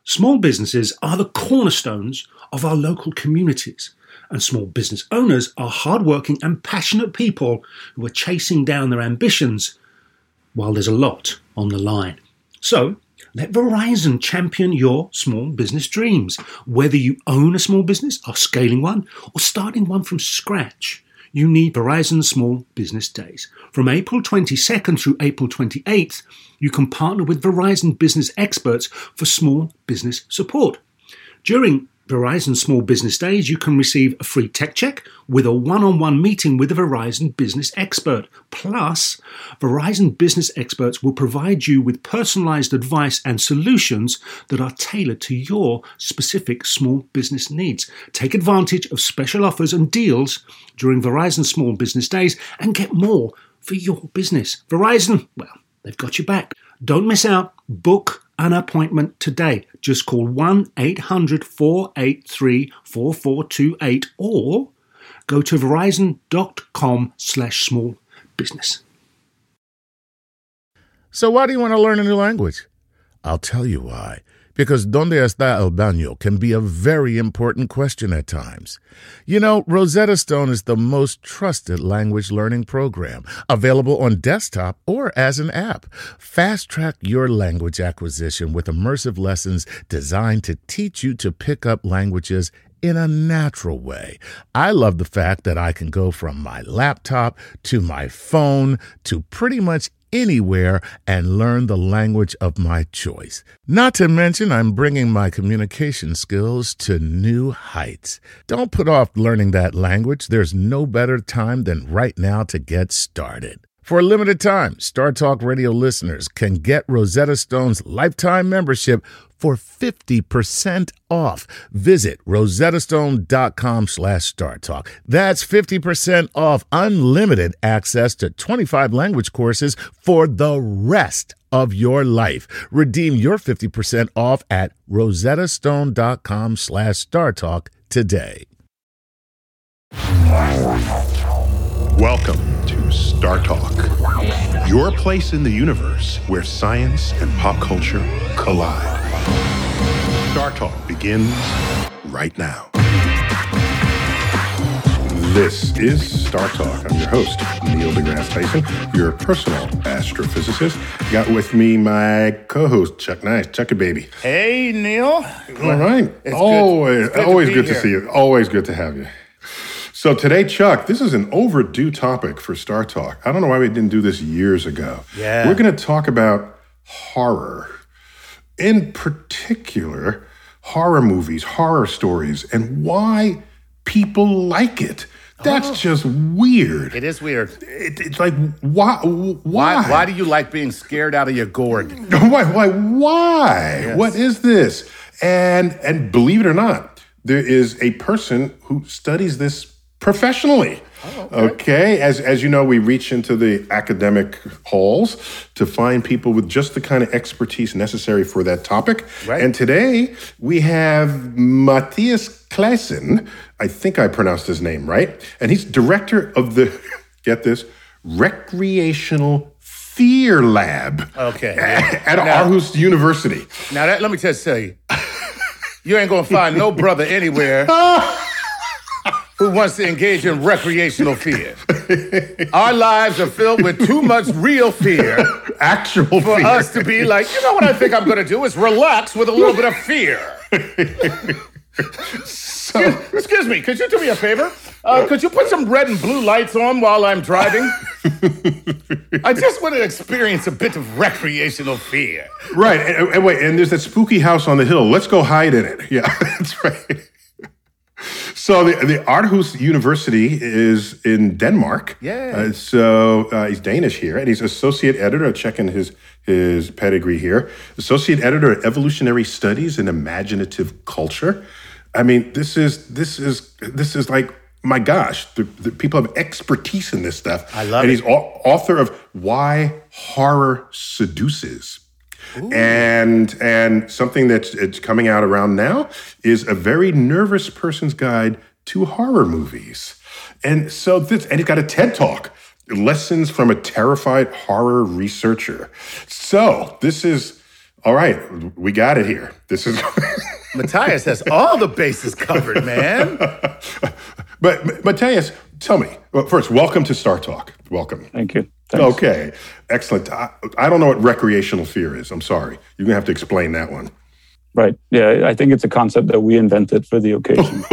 Small businesses are the cornerstones of our local communities, and small business owners are hardworking and passionate people who are chasing down their ambitions while there's a lot on the line. So, let Verizon champion your small business dreams. Whether you own a small business, are scaling one, or starting one from scratch, you need Verizon Small Business Days. From April 22nd through April 28th, you can partner with Verizon business experts for small business support. During Verizon Small Business Days, you can receive a free tech check with a one-on-one meeting with a Verizon business expert. Plus, Verizon business experts will provide you with personalized advice and solutions that are tailored to your specific small business needs. Take advantage of special offers and deals during Verizon Small Business Days and get more for your business. Verizon, well, they've got your back. Don't miss out. Book an appointment today. Just call 1-800-483-4428 or go to verizon.com/small business. So why do you want to learn a new language? I'll tell you why. Because ¿Dónde está el baño? Can be a very important question at times. You know, Rosetta Stone is the most trusted language learning program, available on desktop or as an app. Fast-track your language acquisition with immersive lessons designed to teach you to pick up languages in a natural way. I love the fact that I can go from my laptop to my phone to pretty much anywhere and learn the language of my choice. Not to mention, I'm bringing my communication skills to new heights. Don't put off learning that language. There's no better time than right now to get started. For a limited time, Star Talk Radio listeners can get Rosetta Stone's lifetime membership for 50% off. Visit rosettastone.com/StarTalk. That's 50% off unlimited access to 25 language courses for the rest of your life. Redeem your 50% off at rosettastone.com/StarTalk today. Welcome to Star Talk, your place in the universe where science and pop culture collide. Star Talk begins right now. This is Star Talk. I'm your host, Neil deGrasse Tyson, your personal astrophysicist. Got with me my co-host, Chuck Nice. Chuck it, baby. Hey, Neil. All right. Always good to see you. Always good to have you. So today, Chuck, this is an overdue topic for Star Talk. I don't know why we didn't do this years ago. Yeah. We're going to talk about horror. In particular, horror movies, horror stories, and why people like it. That's just weird. It is weird. It's like, why? Why do you like being scared out of your gourd? Why? Yes. What is this? And believe it or not, there is a person who studies this professionally. Oh, okay. As you know, we reach into the academic halls to find people with just the kind of expertise necessary for that topic. Right. And today we have Matthias Claesen. I think I pronounced his name right. And he's director of the, get this, Recreational Fear Lab. Okay. At Aarhus University. Now, let me just say, you ain't going to find no brother anywhere who wants to engage in recreational fear. Our lives are filled with too much real fear. Actual for fear. For us to be like, you know what I think I'm going to do is relax with a little bit of fear. Excuse me, could you do me a favor? Could you put some red and blue lights on while I'm driving? I just want to experience a bit of recreational fear. Right, and wait, and there's that spooky house on the hill. Let's go hide in it. Yeah, that's right. So the Aarhus University is in Denmark. Yeah. He's Danish here, and he's associate editor. Checking his pedigree here. Associate editor of Evolutionary Studies and Imaginative Culture. I mean, this is like, my gosh, the people have expertise in this stuff. I love it. And he's author of Why Horror Seduces. Ooh. And something it's coming out around now is A Very Nervous Person's Guide to Horror Movies. And so he's got a TED Talk, Lessons from a Terrified Horror Researcher. So this is All right, we got it here. This is Matthias has all the bases covered, man. But Matthias, tell me. Well, first, welcome to Star Talk. Welcome. Thank you. Thanks. Okay, excellent. I don't know what recreational fear is. I'm sorry. You're gonna have to explain that one. Right. Yeah, I think it's a concept that we invented for the occasion.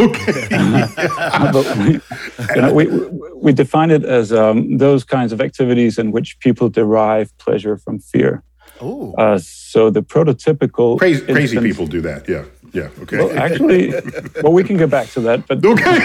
But we define it as those kinds of activities in which people derive pleasure from fear. Ooh. So the prototypical Crazy people do that. Yeah. Okay. Well, actually, we can get back to that. But Okay.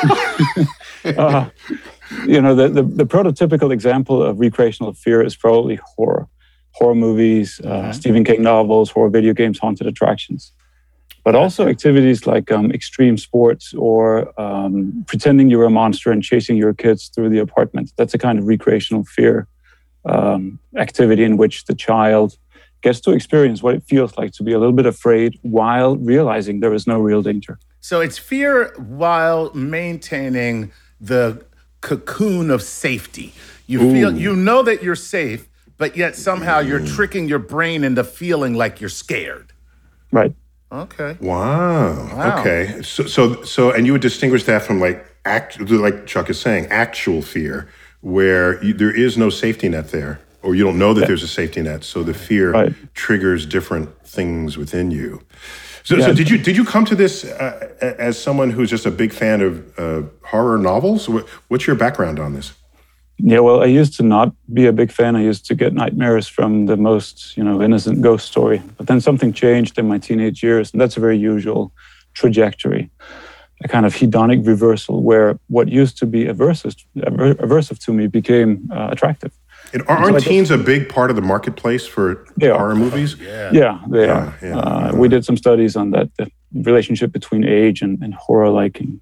The prototypical example of recreational fear is probably horror movies, Stephen King novels, horror video games, haunted attractions. But also activities like extreme sports or pretending you're a monster and chasing your kids through the apartment. That's a kind of recreational fear activity in which the child gets to experience what it feels like to be a little bit afraid while realizing there is no real danger. So it's fear while maintaining the cocoon of safety. You feel, you know that you're safe, but yet somehow you're tricking your brain into feeling like you're scared. Right. Okay. Wow. Okay. So, and you would distinguish that from like Chuck is saying, actual fear, where there is no safety net there, or you don't know that there's a safety net. So the fear triggers different things within you. So did you come to this as someone who's just a big fan of horror novels? What's your background on this? Yeah, well, I used to not be a big fan. I used to get nightmares from the most, innocent ghost story. But then something changed in my teenage years, and that's a very usual trajectory. A kind of hedonic reversal where what used to be aversive to me became attractive. And aren't teens a big part of the marketplace for horror movies? Yeah, they are. We did some studies on that, the relationship between age and horror liking.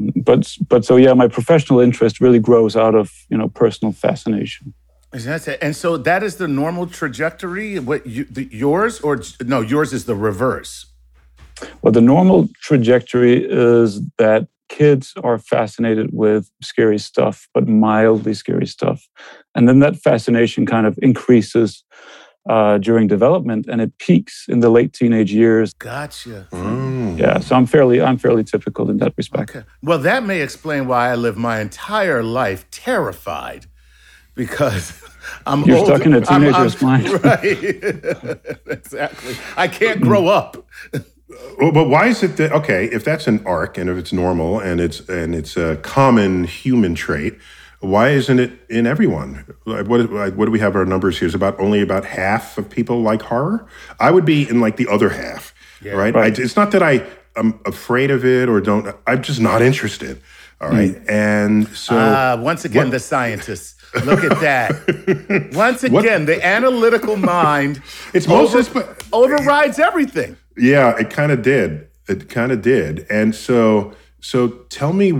My professional interest really grows out of, personal fascination. And so that is the normal trajectory? Yours? Or no, yours is the reverse? Well, the normal trajectory is that kids are fascinated with scary stuff, but mildly scary stuff. And then that fascination kind of increases during development, and it peaks in the late teenage years. Gotcha. Yeah, so I'm fairly typical in that respect. Okay. Well, that may explain why I live my entire life terrified, because You're stuck in a teenager's mind. Right. Exactly. I can't grow up. Well, but why is it that, if that's an arc and if it's normal and it's a common human trait, why isn't it in everyone? What do we have our numbers here? Is only about half of people like horror? I would be in like the other half, right? It's not that I'm afraid of it or I'm just not interested, all right? And so... once again, the scientists. Look at that. Once again, the analytical mind overrides everything. Yeah, it kind of did. And so tell me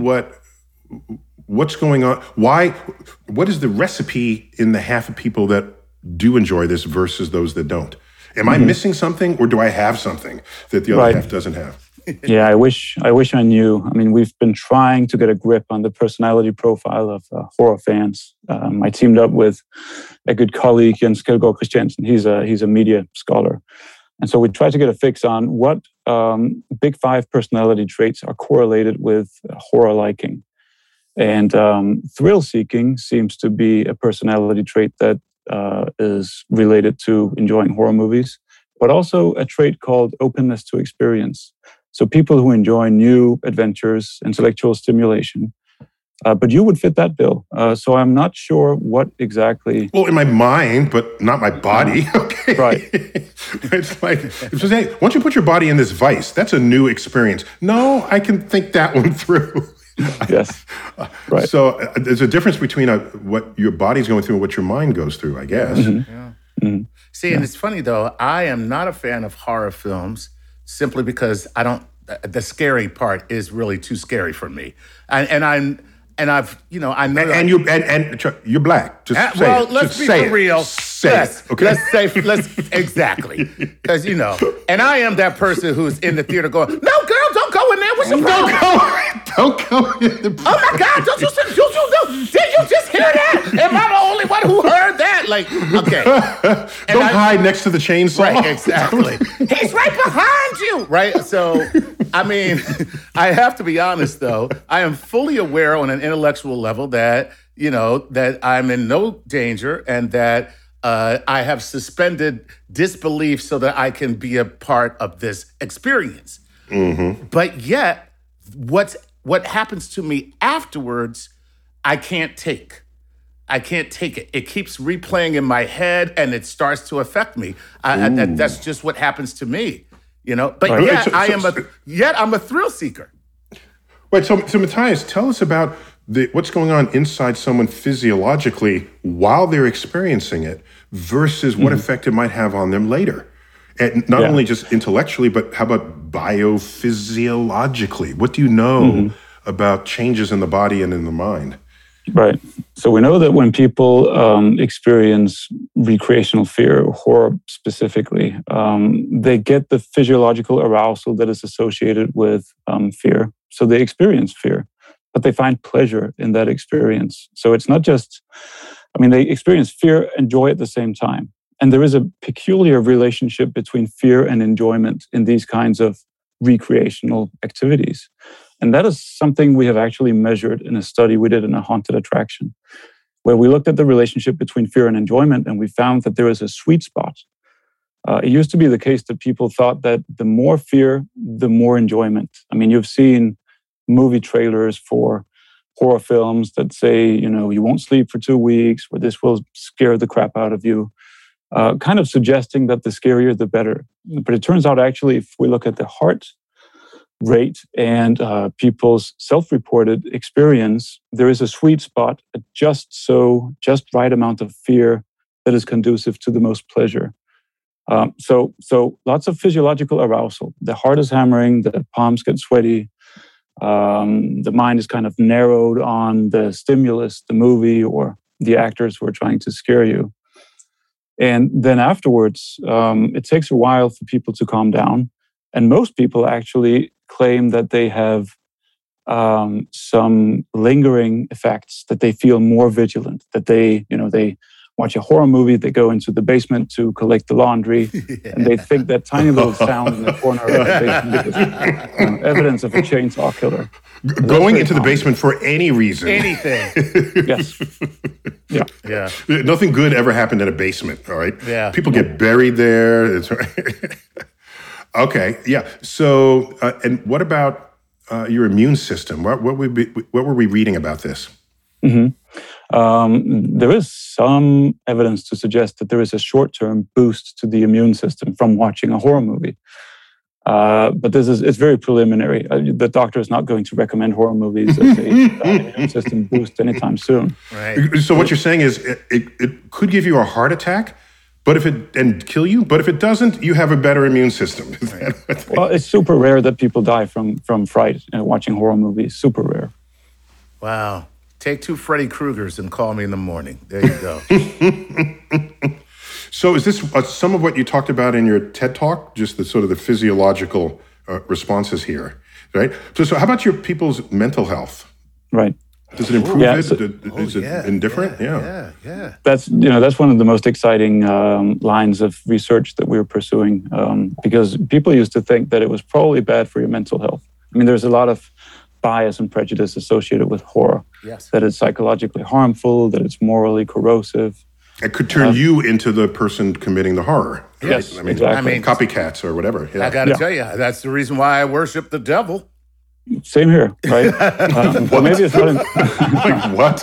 what's going on? What is the recipe in the half of people that do enjoy this versus those that don't? Am I missing something, or do I have something that the other half doesn't have? Yeah, I wish I knew. I mean, we've been trying to get a grip on the personality profile of horror fans. I teamed up with a good colleague, Jens Kjeldgaard Christiansen. He's a media scholar. And so we tried to get a fix on what big five personality traits are correlated with horror liking. And thrill-seeking seems to be a personality trait that is related to enjoying horror movies, but also a trait called openness to experience. So people who enjoy new adventures, intellectual stimulation. But you would fit that bill. So I'm not sure what exactly... Well, in my mind, but not my body. Okay. Right. It's like, hey, once you put your body in this vice, that's a new experience. No, I can think that one through. Yes. Right. So there's a difference between what your body's going through and what your mind goes through, I guess. Mm-hmm. Yeah. Mm-hmm. See, and it's funny, though, I am not a fan of horror films simply because the scary part is really too scary for me. You're black. Just say well, it. Let's Just be say for real. Say it. Okay. Let's exactly. Because and I am that person who's in the theater going, "No, girl, don't go in there. What's your problem? Don't go in the. Oh my God! Don't you Did you just hear that? Am I the only one who heard that? Like, okay. Don't hide next to the chainsaw. Right, exactly. He's right behind you. Right? So, I mean, I have to be honest, though. I am fully aware on an intellectual level that, that I'm in no danger and that I have suspended disbelief so that I can be a part of this experience. Mm-hmm. But yet, what happens to me afterwards, I can't take. I can't take it. It keeps replaying in my head, and it starts to affect me. That's just what happens to me, But yet, I'm a thrill seeker. Wait, so Matthias, tell us about what's going on inside someone physiologically while they're experiencing it versus what effect it might have on them later. And not only just intellectually, but how about biophysiologically? What do you know about changes in the body and in the mind? Right. So we know that when people experience recreational fear, or horror specifically, they get the physiological arousal that is associated with fear. So they experience fear, but they find pleasure in that experience. So it's not just, they experience fear and joy at the same time. And there is a peculiar relationship between fear and enjoyment in these kinds of recreational activities. And that is something we have actually measured in a study we did in a haunted attraction, where we looked at the relationship between fear and enjoyment, and we found that there is a sweet spot. It used to be the case that people thought that the more fear, the more enjoyment. You've seen movie trailers for horror films that say, you won't sleep for 2 weeks, or this will scare the crap out of you, kind of suggesting that the scarier, the better. But it turns out, actually, if we look at the heart rate and people's self-reported experience, there is a sweet spot, a just right amount of fear that is conducive to the most pleasure. So lots of physiological arousal. The heart is hammering, the palms get sweaty, the mind is kind of narrowed on the stimulus, the movie, or the actors who are trying to scare you. And then afterwards, it takes a while for people to calm down. And most people actually claim that they have some lingering effects, that they feel more vigilant, that they watch a horror movie, they go into the basement to collect the laundry, and they think that tiny little sound in the corner of the basement is evidence of a chainsaw killer. Going into the basement for any reason. Anything. Yes. Yeah. Nothing good ever happened in a basement, all right? Yeah. People get buried there. Okay, yeah. So, and what about your immune system? What were we reading about this? Mm-hmm. There is some evidence to suggest that there is a short-term boost to the immune system from watching a horror movie. But it's very preliminary. The doctor is not going to recommend horror movies as a immune system boost anytime soon. Right. So what you're saying is it could give you a heart attack, and kill you. But if it doesn't, you have a better immune system. Well, it's super rare that people die from fright watching horror movies. Super rare. Wow. Take 2 Freddy Kruegers and call me in the morning. There you go. So is this some of what you talked about in your TED Talk? Just the sort of the physiological responses here, right? So how about your people's mental health? Right. Does it improve Is it indifferent? Yeah. That's one of the most exciting lines of research that we're pursuing, because people used to think that it was probably bad for your mental health. There's a lot of bias and prejudice associated with horror. Yes. That it's psychologically harmful, that it's morally corrosive. It could turn you into the person committing the horror. Right? Yes, exactly. Copycats or whatever. Yeah. I got to tell you, that's the reason why I worship the devil. Same here, right? Well, maybe it's not. Like what?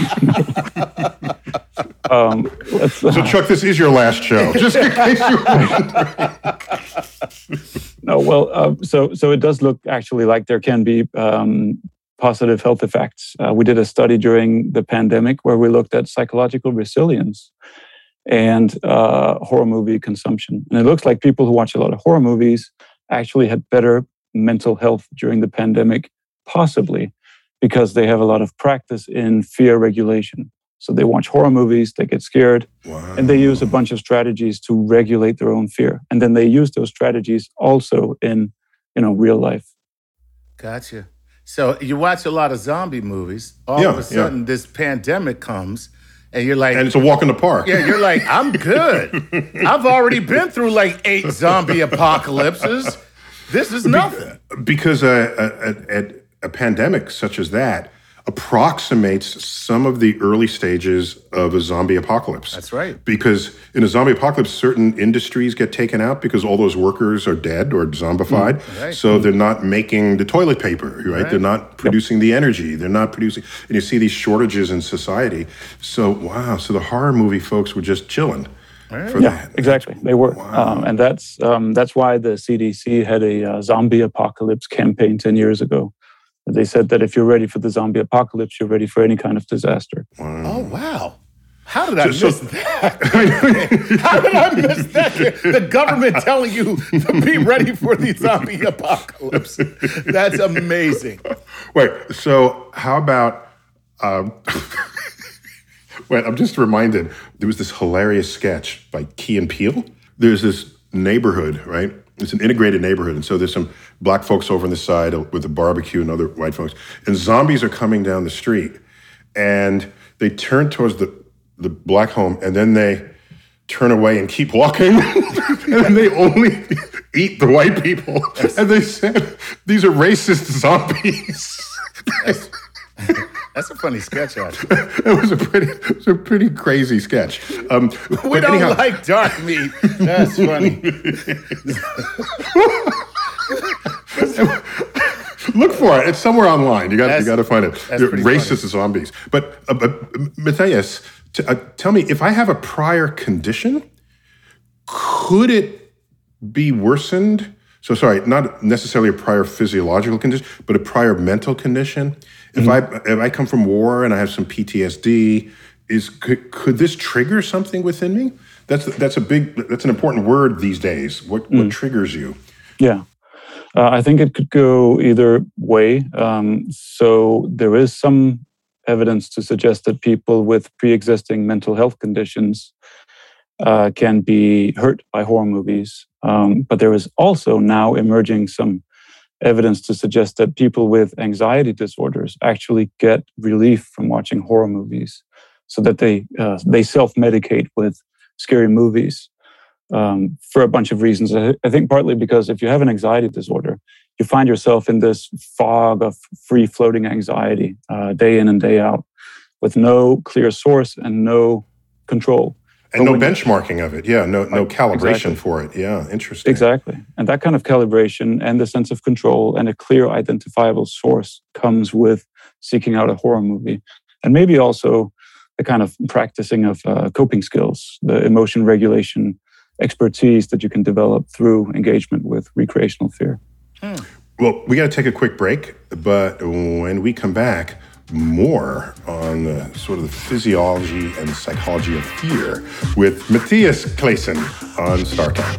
So, Chuck, this is your last show, just in case you were. No, well, so it does look actually like there can be positive health effects. We did a study during the pandemic where we looked at psychological resilience and horror movie consumption, and it looks like people who watch a lot of horror movies actually had better mental health during the pandemic, possibly because they have a lot of practice in fear regulation. So they watch horror movies, they get scared, and they use a bunch of strategies to regulate their own fear. And then they use those strategies also in real life. Gotcha. So you watch a lot of zombie movies. All of a sudden, this pandemic comes, and you're like... And it's a walk in the park. Yeah, you're like, I'm good. I've already been through like 8 zombie apocalypses. This is nothing. Because a pandemic such as that approximates some of the early stages of a zombie apocalypse. That's right. Because in a zombie apocalypse, certain industries get taken out because all those workers are dead or zombified. Right. So they're not making the toilet paper, right? They're not producing the energy. They're not producing, and you see these shortages in society. So, wow. So the horror movie folks were just chilling. For that. Exactly. They were. Wow. And that's why the CDC had a zombie apocalypse campaign 10 years ago. They said that if you're ready for the zombie apocalypse, you're ready for any kind of disaster. Wow. Oh, wow. How did I miss that? How did I miss that? The government telling you to be ready for the zombie apocalypse. That's amazing. Wait, so how about... Wait, I'm just reminded, there was this hilarious sketch by Key and Peele. There's this neighborhood, right? It's an integrated neighborhood. And so there's some black folks over on the side with a barbecue and other white folks. And zombies are coming down the street. And they turn towards the black home, and then they turn away and keep walking. And then they only eat the white people. And they said, these are racist zombies. That's a funny sketch, actually. It was a pretty crazy sketch. We don't like dark meat. That's funny. Look for it. It's somewhere online. You got to find it. They're racist zombies. But Matthias, tell me, if I have a prior condition, could it be worsened? So sorry, not necessarily a prior physiological condition, but a prior mental condition. If I come from war and I have some PTSD, could this trigger something within me? That's an important word these days. What triggers you? Yeah, I think it could go either way. So there is some evidence to suggest that people with pre-existing mental health conditions can be hurt by horror movies. But there is also now emerging some evidence to suggest that people with anxiety disorders actually get relief from watching horror movies, so that they self-medicate with scary movies for a bunch of reasons. I think partly because if you have an anxiety disorder, you find yourself in this fog of free-floating anxiety day in and day out with no clear source and no control. And no benchmarking of it. Yeah, no calibration for it. Yeah, interesting. Exactly. And that kind of calibration and the sense of control and a clear identifiable source comes with seeking out a horror movie. And maybe also the kind of practicing of coping skills, the emotion regulation expertise that you can develop through engagement with recreational fear. Well, we got to take a quick break, but when we come back, more on the sort of the physiology and psychology of fear with Matthias Claesson on Star Talk.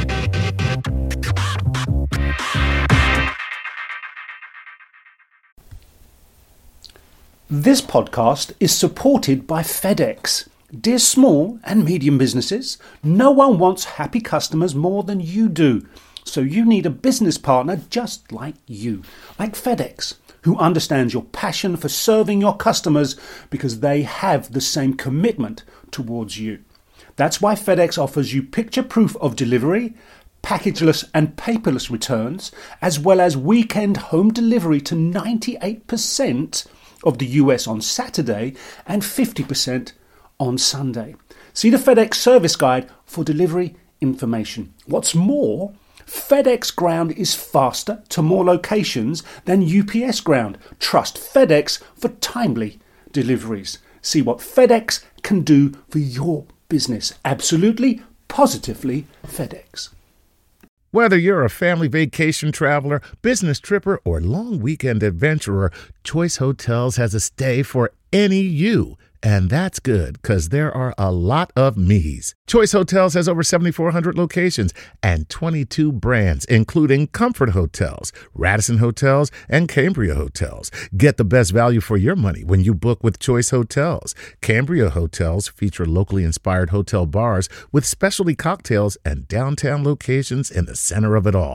This podcast is supported by FedEx. Dear small and medium businesses, no one wants happy customers more than you do. So you need a business partner just like you, like FedEx, who understands your passion for serving your customers because they have the same commitment towards you. That's why FedEx offers you picture proof of delivery, packageless and paperless returns, as well as weekend home delivery to 98% of the US on Saturday and 50% on Sunday. See the FedEx service guide for delivery information. What's more, FedEx Ground is faster to more locations than UPS Ground. Trust FedEx for timely deliveries. See what FedEx can do for your business. Absolutely, positively FedEx. Whether you're a family vacation traveler, business tripper, or long weekend adventurer, Choice Hotels has a stay for any you. And that's good, because there are a lot of me's. Choice Hotels has over 7,400 locations and 22 brands, including Comfort Hotels, Radisson Hotels, and Cambria Hotels. Get the best value for your money when you book with Choice Hotels. Cambria Hotels feature locally inspired hotel bars with specialty cocktails and downtown locations in the center of it all.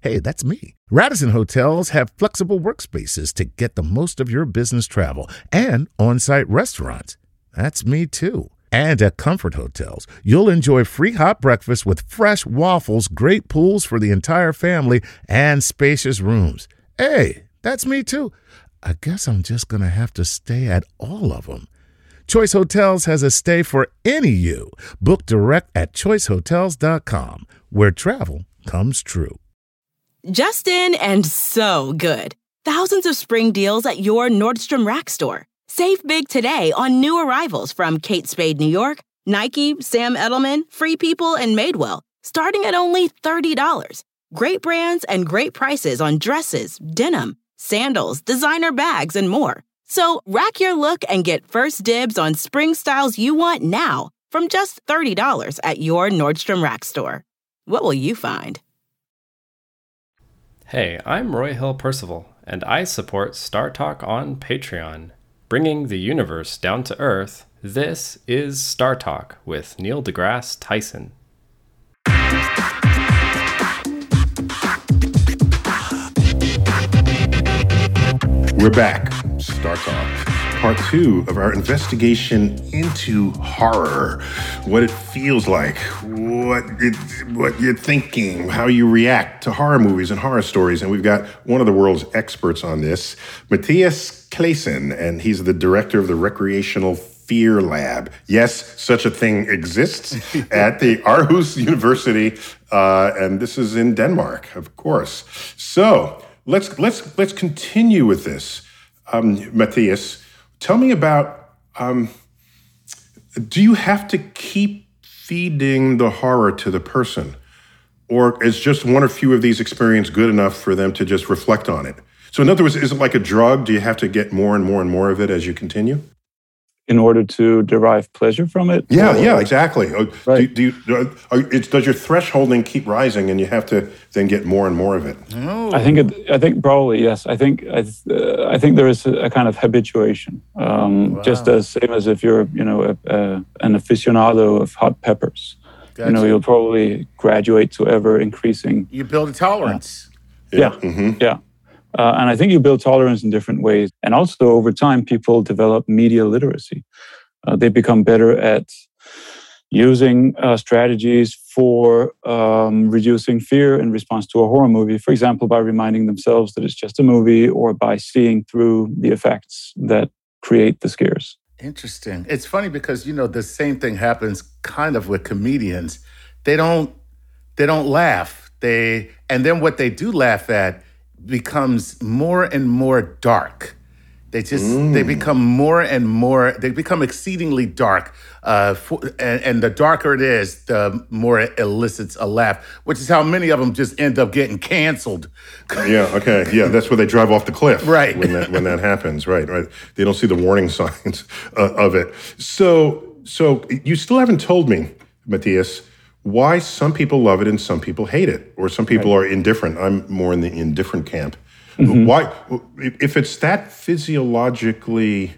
Hey, that's me. Radisson Hotels have flexible workspaces to get the most of your business travel and on-site restaurants. That's me too. And at Comfort Hotels, you'll enjoy free hot breakfast with fresh waffles, great pools for the entire family, and spacious rooms. Hey, that's me too. I guess I'm just going to have to stay at all of them. Choice Hotels has a stay for any you. Book direct at choicehotels.com, where travel comes true. Just and so good. Thousands of spring deals at your Nordstrom Rack store. Save big today on new arrivals from Kate Spade New York, Nike, Sam Edelman, Free People, and Madewell, starting at only $30. Great brands and great prices on dresses, denim, sandals, designer bags, and more. So rack your look and get first dibs on spring styles you want now from just $30 at your Nordstrom Rack store. What will you find? Hey, I'm Roy Hill Percival, and I support Star Talk on Patreon. Bringing the universe down to Earth, this is Star Talk with Neil deGrasse Tyson. We're back. Star Talk. Part 2 of our investigation into horror. What it feels like, what you're thinking, how you react to horror movies and horror stories. And we've got one of the world's experts on this, Matthias Claesen, and he's the director of the Recreational Fear Lab. Yes, such a thing exists at the Aarhus University, and this is in Denmark, of course. So let's continue with this. Matthias, tell me about, do you have to keep feeding the horror to the person? Or is just one or few of these experiences good enough for them to just reflect on it? So in other words, is it like a drug? Do you have to get more and more and more of it as you continue? In order to derive pleasure from it? Yeah, exactly. Right. Does your thresholding keep rising and you have to then get more and more of it? Oh. I think probably, yes. I think there is a kind of habituation, just as same as if you're, an aficionado of hot peppers. Gotcha. You'll probably graduate to ever increasing. You build a tolerance. Yeah. Mm-hmm. Yeah. And I think you build tolerance in different ways. And also over time, people develop media literacy. They become better at using strategies for reducing fear in response to a horror movie. For example, by reminding themselves that it's just a movie, or by seeing through the effects that create the scares. Interesting. It's funny because, the same thing happens kind of with comedians. They don't laugh. And then what they do laugh at becomes more and more dark. They become more and more, they become exceedingly dark. And the darker it is, the more it elicits a laugh, which is how many of them just end up getting canceled. Yeah, okay. Yeah, that's where they drive off the cliff. Right. When that happens, right. They don't see the warning signs of it. So you still haven't told me, Matthias, why some people love it and some people hate it, or some people are indifferent. I'm more in the indifferent camp. Mm-hmm. Why, if it's that physiologically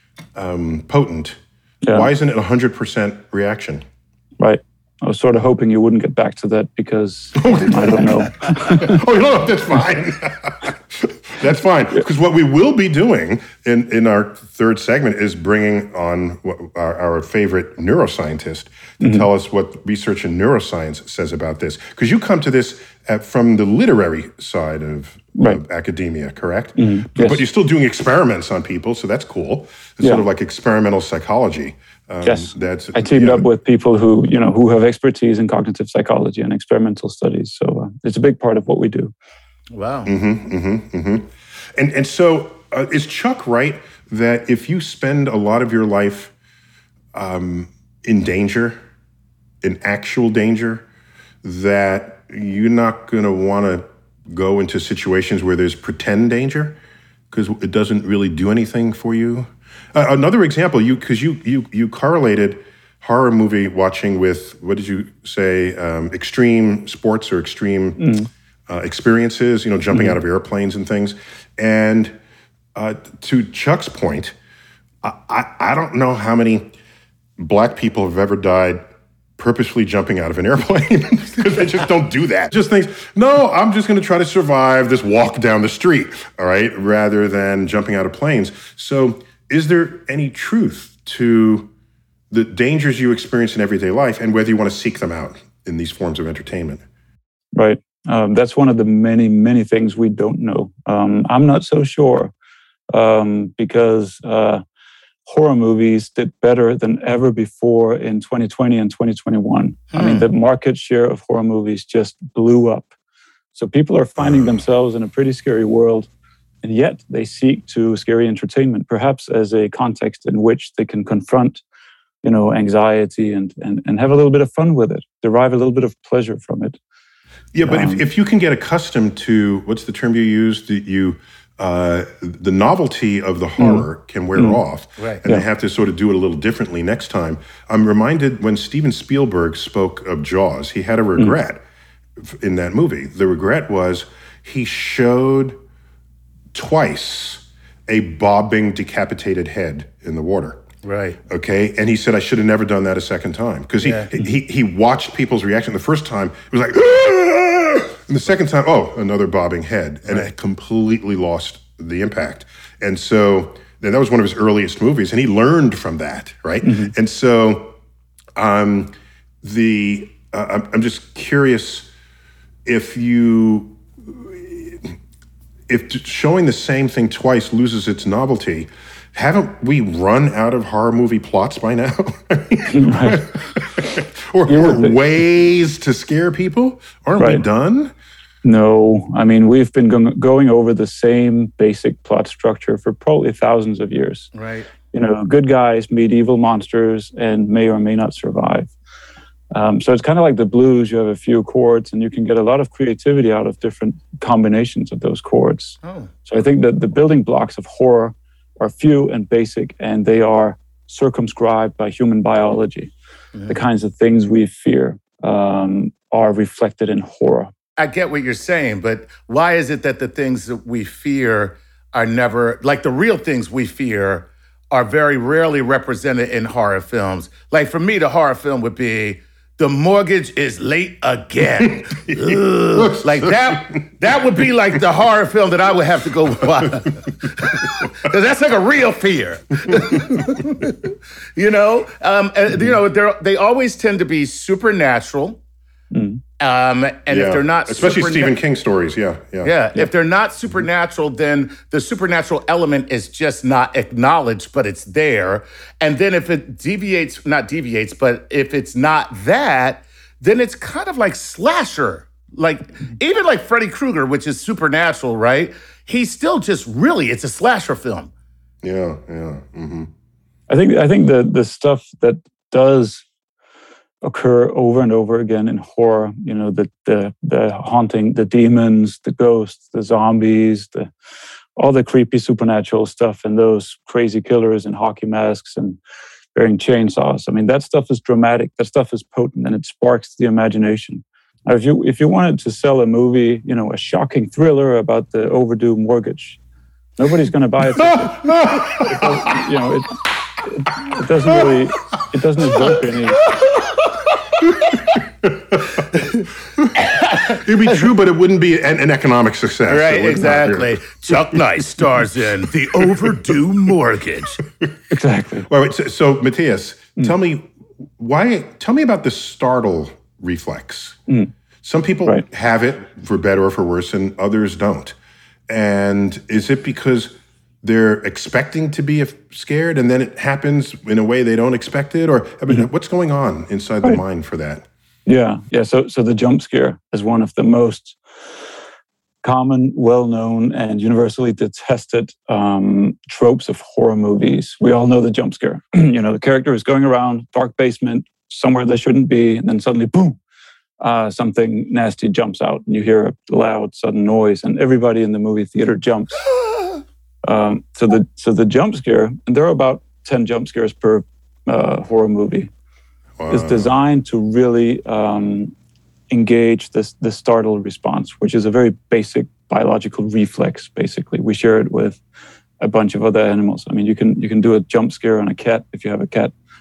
potent, why isn't it 100% reaction? Right. I was sort of hoping you wouldn't get back to that because I don't know. No, that's fine. That's fine. Because what we will be doing in our third segment is bringing on our favorite neuroscientist to tell us what research in neuroscience says about this. Because you come to this from the literary side of academia, correct? Mm-hmm. Yes. But you're still doing experiments on people, so that's cool. It's sort of like experimental psychology. Yes, I teamed up with people who have expertise in cognitive psychology and experimental studies. So it's a big part of what we do. Wow. And so is Chuck right that if you spend a lot of your life in danger, in actual danger, that you're not going to want to go into situations where there's pretend danger because it doesn't really do anything for you? Another example, you correlated horror movie watching with, what did you say, extreme sports or extreme experiences, jumping out of airplanes and things. And to Chuck's point, I don't know how many Black people have ever died purposefully jumping out of an airplane because they just don't do that. Just thinks, no, I'm just going to try to survive this walk down the street, all right, rather than jumping out of planes. So is there any truth to the dangers you experience in everyday life and whether you want to seek them out in these forms of entertainment? Right. That's one of the many, many things we don't know. I'm not so sure because horror movies did better than ever before in 2020 and 2021. I mean, the market share of horror movies just blew up. So people are finding themselves in a pretty scary world, and yet they seek to scary entertainment, perhaps as a context in which they can confront, anxiety and have a little bit of fun with it, derive a little bit of pleasure from it. Yeah, but if you can get accustomed to, what's the term you used? The novelty of the horror can wear off, and they have to sort of do it a little differently next time. I'm reminded when Steven Spielberg spoke of Jaws, he had a regret in that movie. The regret was he showed twice a bobbing, decapitated head in the water. Right. Okay. And he said, I should have never done that a second time. Because he watched people's reaction. The first time, it was like, "Aah!" And the second time, another bobbing head. And it completely lost the impact. And so that was one of his earliest movies. And he learned from that, right? Mm-hmm. And so I'm just curious if showing the same thing twice loses its novelty. Haven't we run out of horror movie plots by now? or ways to scare people? Aren't we done? No. I mean, we've been going over the same basic plot structure for probably thousands of years. Right. Good guys meet evil monsters and may or may not survive. So it's kind of like the blues. You have a few chords and you can get a lot of creativity out of different combinations of those chords. Oh. So I think that the building blocks of horror are few and basic, and they are circumscribed by human biology. Mm-hmm. The kinds of things we fear are reflected in horror. I get what you're saying, but why is it that the things that we fear are never, like the real things we fear, are very rarely represented in horror films? Like for me, the horror film would be, the mortgage is late again. Like that would be like the horror film that I would have to go watch. Because that's like a real fear. They always tend to be supernatural. If they're not, especially Stephen King stories, if they're not supernatural, then the supernatural element is just not acknowledged, but it's there. And then if it but if it's not that, then it's kind of like slasher. Like even like Freddy Krueger, which is supernatural, right? He's still just it's a slasher film. Yeah. Mm-hmm. I think the stuff that does occur over and over again in horror, the haunting, the demons, the ghosts, the zombies, all the creepy supernatural stuff, and those crazy killers in hockey masks and bearing chainsaws. I mean, that stuff is dramatic, that stuff is potent, and it sparks the imagination. Now, if you wanted to sell a movie, a shocking thriller about the overdue mortgage, nobody's going to buy it. It doesn't evoke any. It'd be true, but it wouldn't be an economic success. Right, exactly. Chuck Nice stars in The Overdue Mortgage. Exactly. Wait, so Matthias, tell me about the startle reflex. Some people have it for better or for worse, and others don't. And is it because they're expecting to be scared and then it happens in a way they don't expect it? Or what's going on inside the mind for that? Yeah. So the jump scare is one of the most common, well-known, and universally detested tropes of horror movies. We all know the jump scare. The character is going around, dark basement, somewhere they shouldn't be, and then suddenly, boom, something nasty jumps out, and you hear a loud, sudden noise, and everybody in the movie theater jumps. So the jump scare, and there are about 10 jump scares per horror movie, is designed to really engage the startle response, which is a very basic biological reflex. Basically, we share it with a bunch of other animals. I mean, you can do a jump scare on a cat if you have a cat.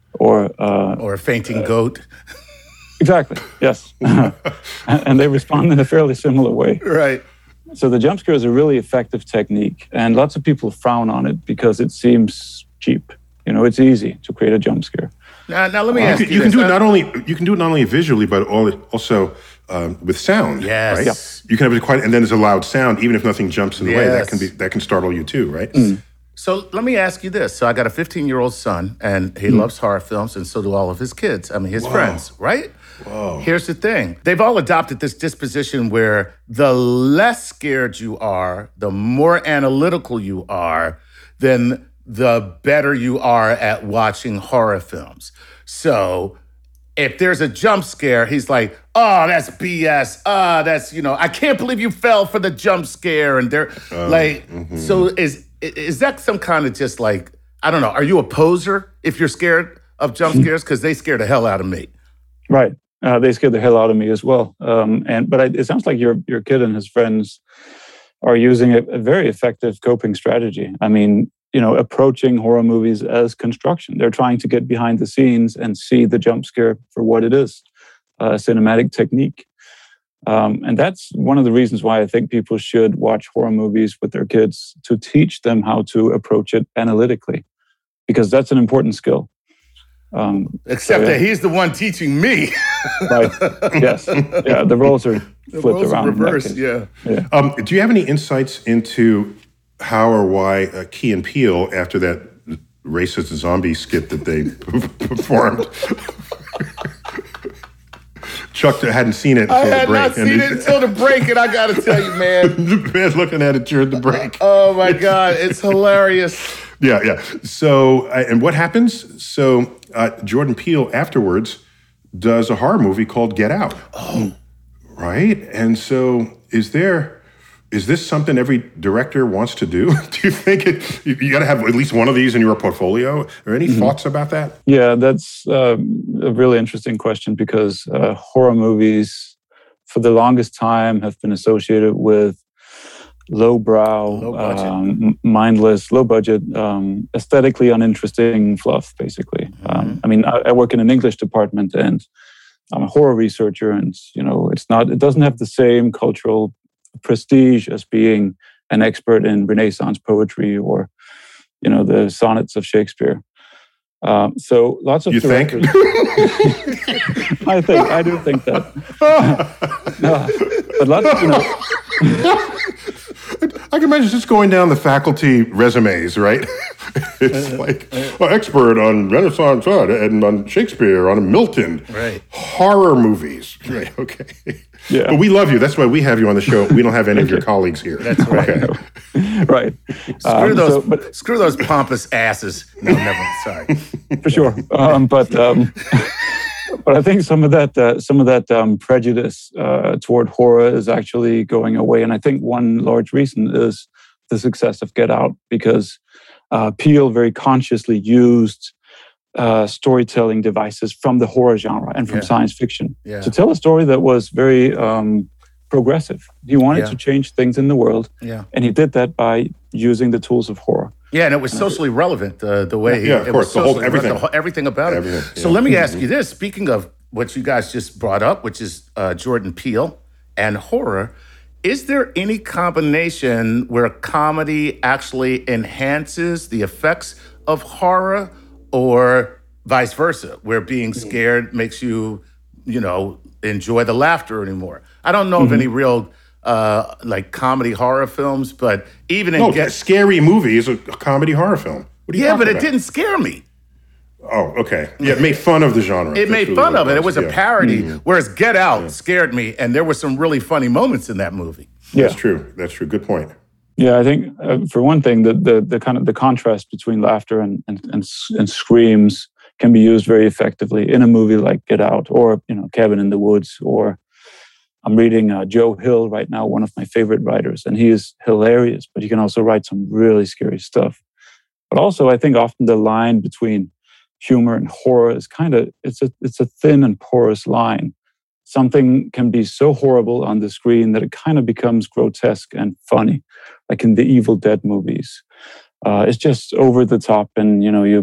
or a fainting goat. Exactly. Yes, and they respond in a fairly similar way. Right. So the jump scare is a really effective technique, and lots of people frown on it because it seems cheap. It's easy to create a jump scare. Now let me ask you. You can do it not only visually, but also with sound. Yes. Right? Yep. You can have it quiet, and then there's a loud sound, even if nothing jumps in the way. That can startle you too, right? Mm. So let me ask you this. So I got a 15-year-old son, and he loves horror films, and so do all of his kids. I mean, his friends, right? Whoa. Here's the thing. They've all adopted this disposition where the less scared you are, the more analytical you are, then the better you are at watching horror films. So if there's a jump scare, he's like, oh, that's BS. That's, I can't believe you fell for the jump scare. And they're so is that some kind of just like, I don't know, are you a poser if you're scared of jump scares? Because they scare the hell out of me. Right. They scared the hell out of me as well. But it sounds like your kid and his friends are using a very effective coping strategy. I mean, approaching horror movies as construction. They're trying to get behind the scenes and see the jump scare for what it is, a cinematic technique. And that's one of the reasons why I think people should watch horror movies with their kids, to teach them how to approach it analytically, because that's an important skill. Except that he's the one teaching me. Right. Yes. Yeah. The roles are flipped around. Reversed. Yeah. Do you have any insights into how or why Key and Peele, after that racist zombie skit that they performed, Chuck hadn't seen it until the break. I had not seen it until the break, and I got to tell you, man. The man looking at it during the break. Oh, my God. It's hilarious. Yeah. So, and what happens? So, Jordan Peele afterwards does a horror movie called Get Out. Oh. Right? And so, is this something every director wants to do? Do you think you got to have at least one of these in your portfolio? Or any thoughts about that? Yeah, that's a really interesting question, because horror movies for the longest time have been associated with lowbrow, mindless, low budget, aesthetically uninteresting fluff, basically. I mean, I work in an English department, and I'm a horror researcher, and it doesn't have the same cultural prestige as being an expert in Renaissance poetry or the sonnets of Shakespeare. So lots of directors. I do think that. But lots of I can imagine just going down the faculty resumes, right? It's like expert on Renaissance art and on Shakespeare, on Milton, right? Horror movies, right? Okay. Yeah. But we love you. That's why we have you on the show. We don't have any of your colleagues here. That's right. Okay. Right. Screw those pompous asses. No, never. Sorry. For sure. But I think some of that prejudice toward horror is actually going away, and I think one large reason is the success of Get Out, because Peele very consciously used storytelling devices from the horror genre and from science fiction to tell a story that was very progressive. He wanted to change things in the world, and he did that by using the tools of horror. Yeah, and it was socially relevant, the way of course, everything about it. So let me ask you this. Speaking of what you guys just brought up, which is Jordan Peele and horror, is there any combination where comedy actually enhances the effects of horror, or vice versa, where being scared makes you, enjoy the laughter anymore? I don't know of any real like comedy horror films, but even in Scary Movie is a comedy horror film. What are you talking but it about? didn't scare me. Oh, okay. Yeah, it made fun of the genre. It made fun of it. It was a parody, whereas Get Out scared me, and there were some really funny moments in that movie. Yeah. That's true. Good point. Yeah, I think for one thing, the kind of the contrast between laughter and screams can be used very effectively in a movie like Get Out, or Cabin in the Woods, or I'm reading Joe Hill right now, one of my favorite writers, and he is hilarious, but he can also write some really scary stuff. But also, I think often the line between humor and horror is it's a thin and porous line. Something can be so horrible on the screen that it kind of becomes grotesque and funny, like in the Evil Dead movies. It's just over the top, and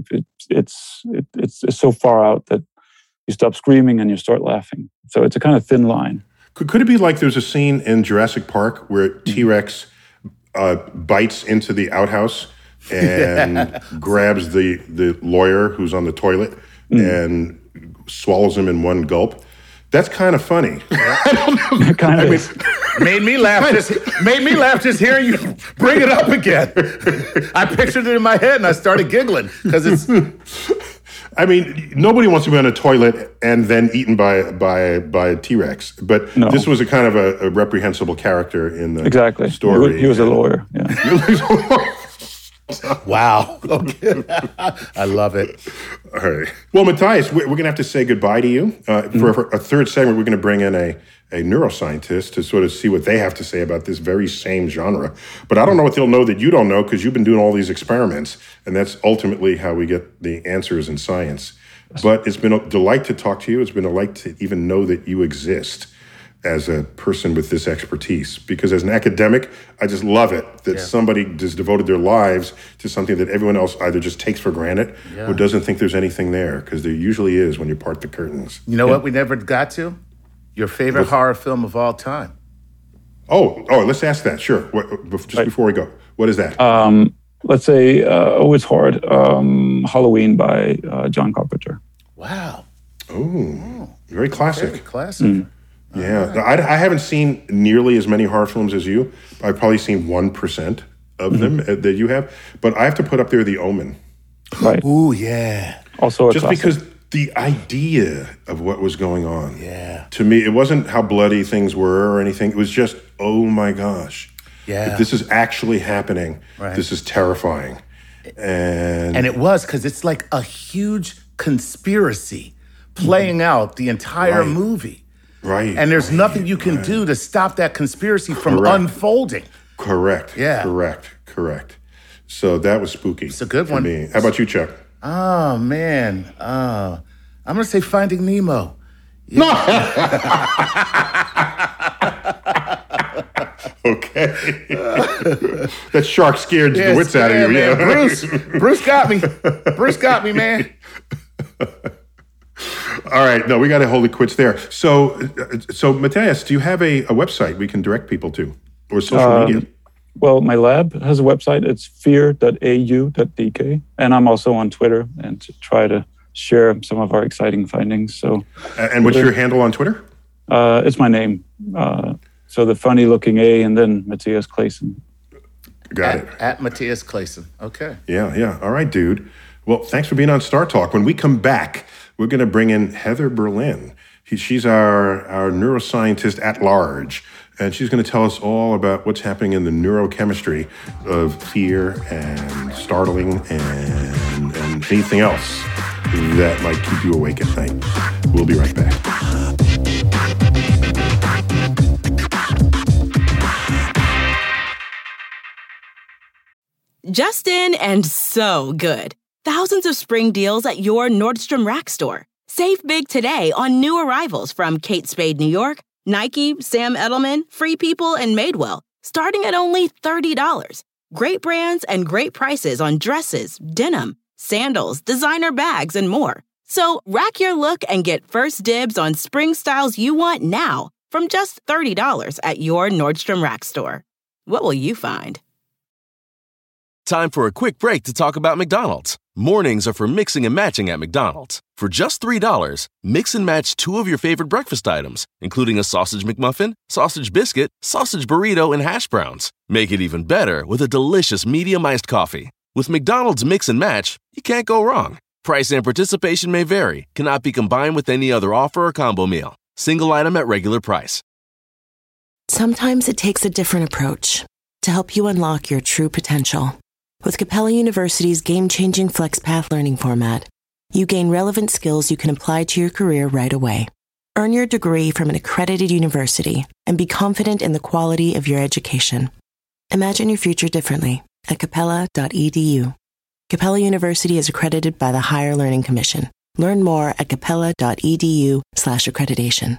it's so far out that you stop screaming and you start laughing. So it's a kind of thin line. Could it be like there's a scene in Jurassic Park where T-Rex bites into the outhouse and grabs the lawyer who's on the toilet and swallows him in one gulp? That's kind of funny. Made me laugh just hearing you bring it up again. I pictured it in my head and I started giggling because it's. I mean, nobody wants to be on a toilet and then eaten by a T-Rex. But this was a kind of a reprehensible character in the story. He was a lawyer. Yeah. Wow. Okay. I love it. All right. Well, Matthias, we're going to have to say goodbye to you. For a third segment, we're going to bring in a neuroscientist to sort of see what they have to say about this very same genre. But I don't know what they'll know that you don't know because you've been doing all these experiments, and that's ultimately how we get the answers in science. But it's been a delight to talk to you. It's been a delight to even know that you exist as a person with this expertise. Because as an academic, I just love it that somebody just devoted their lives to something that everyone else either just takes for granted or doesn't think there's anything there, because there usually is when you part the curtains. You know what we never got to? Your favorite horror film of all time. Oh, let's ask that. Sure. Before we go, what is that? Let's say, it's hard. Halloween by John Carpenter. Wow. Oh, very classic. Very classic. Yeah. I haven't seen nearly as many horror films as you. I've probably seen 1% of them that you have. But I have to put up there The Omen. Right. Ooh, yeah. Also a just classic. Because the idea of what was going on. Yeah. To me, it wasn't how bloody things were or anything. It was just, oh my gosh. Yeah. If this is actually happening. Right. This is terrifying. And it was, because it's like a huge conspiracy playing out the entire movie. Right. And there's nothing you can do to stop that conspiracy from unfolding. Correct. Yeah. Correct. So that was spooky. It's a good one. Me. How about you, Chuck? Oh, man. I'm going to say Finding Nemo. Yeah. No. Okay. That shark scared the wits out of you. Man. Bruce got me. Bruce got me, man. All right. No, we got to hold it quits there. So Matthias, do you have a website we can direct people to, or social media? Well, my lab has a website. It's fear.au.dk. And I'm also on Twitter and to try to share some of our exciting findings. So, and what's your handle on Twitter? It's my name. So the funny looking A and then Matthias Clayson. Got it. At Matthias Clayson. Okay. Yeah. All right, dude. Well, thanks for being on Star Talk. When we come back, we're going to bring in Heather Berlin. She's our neuroscientist at large, and she's going to tell us all about what's happening in the neurochemistry of fear and startling and anything else that might keep you awake at night. We'll be right back. Justin and so good. Thousands of spring deals at your Nordstrom Rack store. Save big today on new arrivals from Kate Spade New York, Nike, Sam Edelman, Free People, and Madewell, starting at only $30. Great brands and great prices on dresses, denim, sandals, designer bags, and more. So rack your look and get first dibs on spring styles you want now from just $30 at your Nordstrom Rack store. What will you find? Time for a quick break to talk about McDonald's. Mornings are for mixing and matching at McDonald's. For just $3, mix and match 2 of your favorite breakfast items, including a sausage McMuffin, sausage biscuit, sausage burrito, and hash browns. Make it even better with a delicious medium iced coffee. With McDonald's Mix and Match, you can't go wrong. Price and participation may vary, cannot be combined with any other offer or combo meal. Single item at regular price. Sometimes it takes a different approach to help you unlock your true potential. With Capella University's game-changing FlexPath learning format, you gain relevant skills you can apply to your career right away. Earn your degree from an accredited university and be confident in the quality of your education. Imagine your future differently at capella.edu. Capella University is accredited by the Higher Learning Commission. Learn more at capella.edu/accreditation.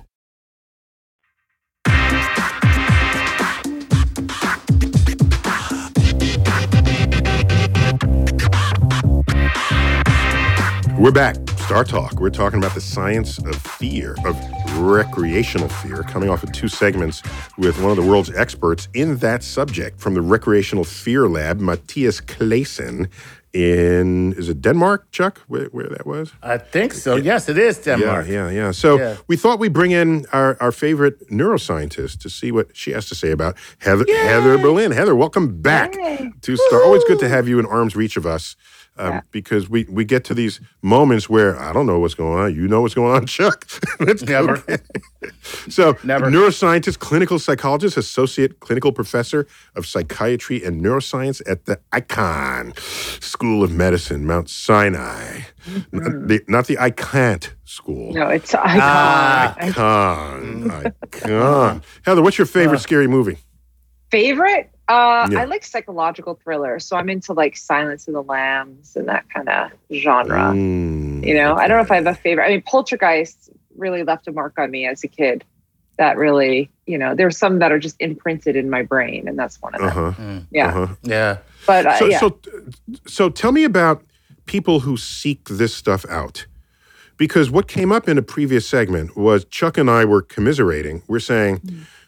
We're back. Star Talk. We're talking about the science of fear, of recreational fear, coming off of 2 segments with one of the world's experts in that subject from the Recreational Fear Lab, Matthias Claesen is it Denmark, Chuck, where that was? I think so. Yes, it is Denmark. Yeah. So we thought we'd bring in our favorite neuroscientist to see what she has to say about Heather Berlin. Heather, welcome back to Star. Always good to have you in arm's reach of us. Because we get to these moments where I don't know what's going on. You know what's going on, Chuck. Never. So, neuroscientist, clinical psychologist, associate clinical professor of psychiatry and neuroscience at the Icahn School of Medicine, Mount Sinai. Not the I Can't School. No, it's Icahn. Icahn. Heather, what's your favorite scary movie? Favorite? I like psychological thrillers, so I'm into like Silence of the Lambs and that kind of genre. I don't know if I have a favorite. I mean, Poltergeist really left a mark on me as a kid. That really, there's some that are just imprinted in my brain, and that's one of them. Yeah. But so tell me about people who seek this stuff out. Because what came up in a previous segment was Chuck and I were commiserating. We're saying,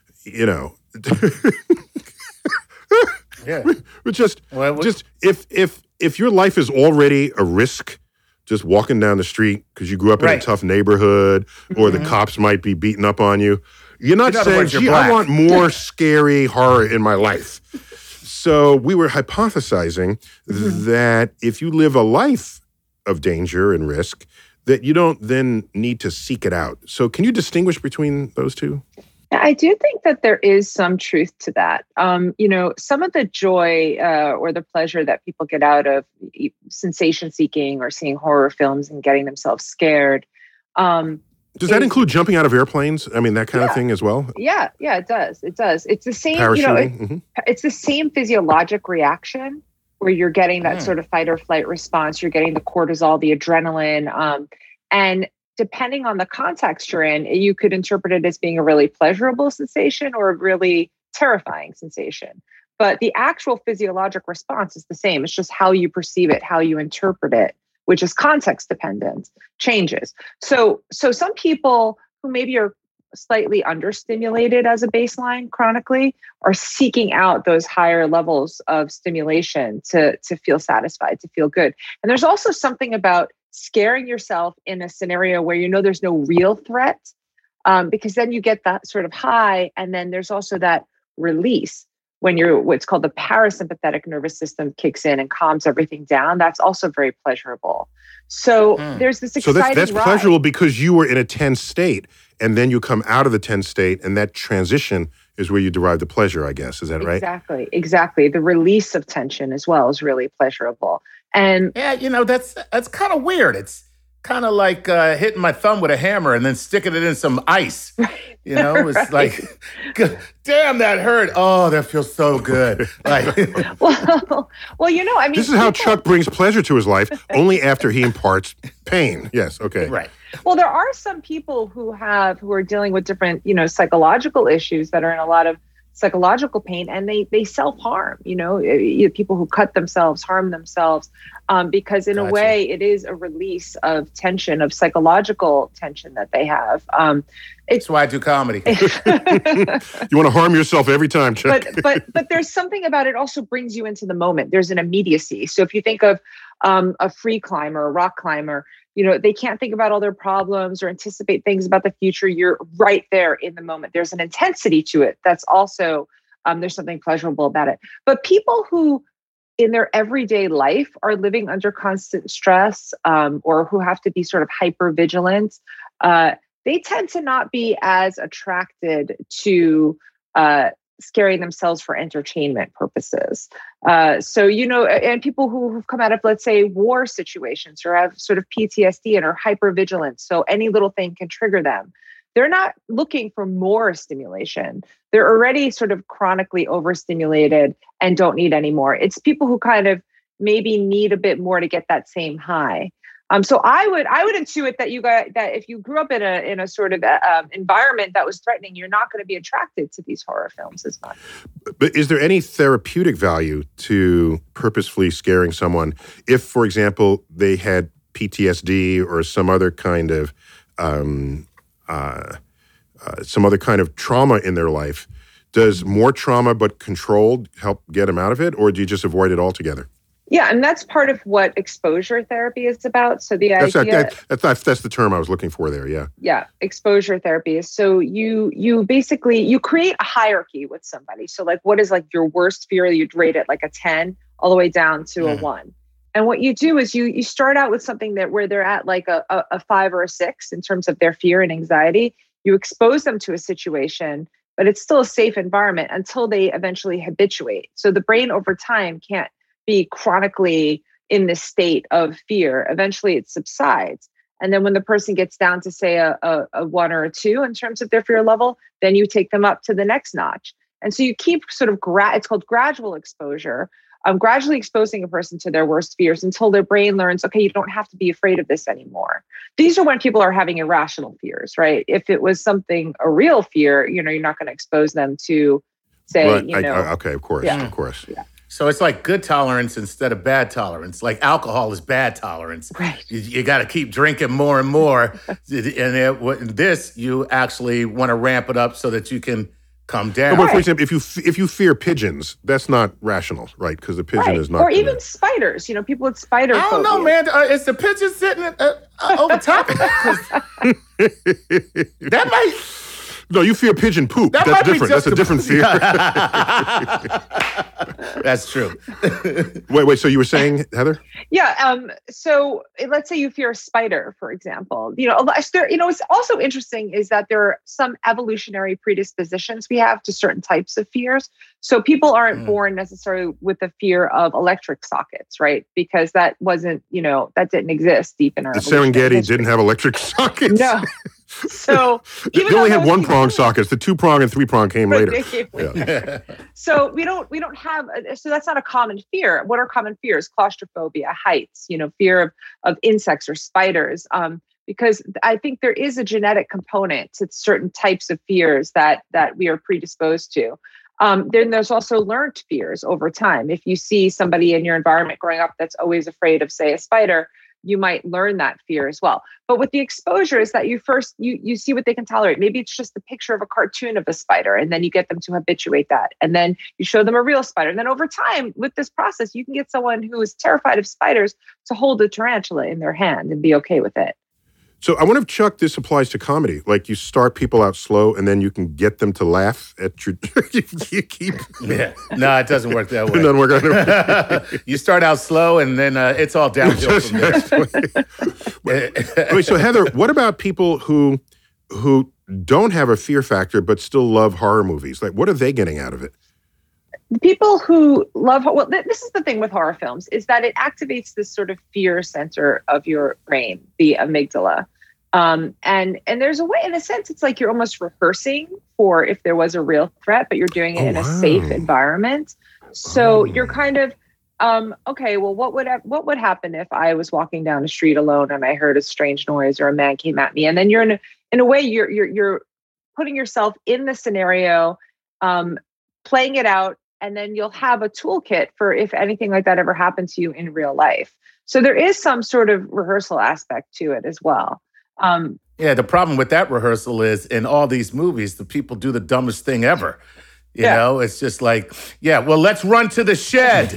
Yeah. Just if your life is already a risk, just walking down the street because you grew up in a tough neighborhood or the cops might be beating up on you, you're not saying, gee, I want more scary horror in my life. So we were hypothesizing that if you live a life of danger and risk, that you don't then need to seek it out. So can you distinguish between those two? I do think that there is some truth to that. Some of the joy or the pleasure that people get out of sensation seeking or seeing horror films and getting themselves scared. Does that include jumping out of airplanes? I mean, that kind of thing as well? Yeah, it does. It does. It's the same, parachuting. It's the same physiologic reaction where you're getting that sort of fight or flight response. You're getting the cortisol, the adrenaline, and depending on the context you're in, you could interpret it as being a really pleasurable sensation or a really terrifying sensation. But the actual physiologic response is the same. It's just how you perceive it, how you interpret it, which is context dependent, changes. So some people who maybe are slightly understimulated as a baseline chronically are seeking out those higher levels of stimulation to feel satisfied, to feel good. And there's also something about scaring yourself in a scenario where there's no real threat, because then you get that sort of high, and then there's also that release when what's called the parasympathetic nervous system kicks in and calms everything down. That's also very pleasurable. So there's this exciting So that's ride. pleasurable because you were in a tense state, and then you come out of the tense state, and that transition is where you derive the pleasure, I guess. Is that right? Exactly. The release of tension as well is really pleasurable. And that's kind of weird. It's kind of like hitting my thumb with a hammer and then sticking it in some ice. It's like, damn, that hurt. Oh, that feels so good. Like, this is how Chuck brings pleasure to his life, only after he imparts pain. Yes, okay. Right. Well, there are some people who are dealing with different, psychological issues that are in a lot of psychological pain, and they self-harm, people who cut themselves, harm themselves, because in a way it is a release of tension, of psychological tension that they have. That's why I do comedy. You want to harm yourself every time, Chuck. But there's something about it also brings you into the moment. There's an immediacy. So if you think of a free climber, a rock climber, they can't think about all their problems or anticipate things about the future. You're right there in the moment. There's an intensity to it. That's also, there's something pleasurable about it. But people who in their everyday life are living under constant stress, or who have to be sort of hyper vigilant, they tend to not be as attracted to scaring themselves for entertainment purposes. And people who've come out of, let's say, war situations or have sort of PTSD and are hypervigilant, so any little thing can trigger them. They're not looking for more stimulation. They're already sort of chronically overstimulated and don't need any more. It's people who kind of maybe need a bit more to get that same high. So I would intuit that if you grew up in a sort of environment that was threatening, you're not going to be attracted to these horror films as much. But is there any therapeutic value to purposefully scaring someone if, for example, they had PTSD or some other kind of trauma in their life, does more trauma but controlled help get them out of it, or do you just avoid it altogether? Yeah, and that's part of what exposure therapy is about. So the idea that's the term I was looking for there. Yeah. Yeah, exposure therapy is so you basically you create a hierarchy with somebody. So like, what is like your worst fear? You'd rate it like a 10 all the way down to a 1. And what you do is you start out with something where they're at like a 5 or a 6 in terms of their fear and anxiety. You expose them to a situation, but it's still a safe environment until they eventually habituate. So the brain over time can't be chronically in this state of fear. Eventually it subsides. And then when the person gets down to say a 1 or a 2 in terms of their fear level, then you take them up to the next notch. And so you keep sort of, it's called gradual exposure, gradually exposing a person to their worst fears until their brain learns, okay, you don't have to be afraid of this anymore. These are when people are having irrational fears, right? If it was a real fear, you're not going to expose them to, say, right. Okay, of course, of course. Yeah. So it's like good tolerance instead of bad tolerance. Like alcohol is bad tolerance. Right. You got to keep drinking more and more. And this, you actually want to ramp it up so that you can come down. But for example, if you fear pigeons, that's not rational, right? Because the pigeon is not. Or even spiders. People with spider phobia. I don't know, man. Is the pigeon sitting over top? That might. No, you fear pigeon poop. That's different. That's a different fear. That's true. Wait. So you were saying, Heather? Yeah. So let's say you fear a spider, for example. What's also interesting is that there are some evolutionary predispositions we have to certain types of fears. So people aren't born necessarily with the fear of electric sockets, right? Because that wasn't, that didn't exist deep in our. The Serengeti didn't have electric sockets. No. So they only had 1-prong sockets. The 2-prong and 3-prong came later. Yeah. So we don't have. So that's not a common fear. What are common fears? Claustrophobia, heights. Fear of insects or spiders. Because I think there is a genetic component to certain types of fears that we are predisposed to. Then there's also learned fears over time. If you see somebody in your environment growing up that's always afraid of, say, a spider, you might learn that fear as well. But with the exposure is that you see what they can tolerate. Maybe it's just the picture of a cartoon of a spider, and then you get them to habituate that. And then you show them a real spider. And then over time, with this process, you can get someone who is terrified of spiders to hold a tarantula in their hand and be okay with it. So I wonder if, Chuck, this applies to comedy. Like you start people out slow and then you can get them to laugh at your... you keep... Yeah. No, it doesn't work that way. It doesn't work that way. You start out slow and then it's all downhill from there. Wait, so Heather, what about people who don't have a fear factor but still love horror movies? Like, what are they getting out of it? People who love, this is the thing with horror films, is that it activates this sort of fear center of your brain, the amygdala. And there's a way, in a sense, it's like you're almost rehearsing for if there was a real threat, but you're doing it in a safe environment. So you're kind of, okay, well, what would happen if I was walking down the street alone and I heard a strange noise or a man came at me? And then you're in a way, you're putting yourself in the scenario, playing it out. And then you'll have a toolkit for if anything like that ever happened to you in real life. So there is some sort of rehearsal aspect to it as well. Yeah, the problem with that rehearsal is in all these movies, the people do the dumbest thing ever. You know, it's just like, let's run to the shed.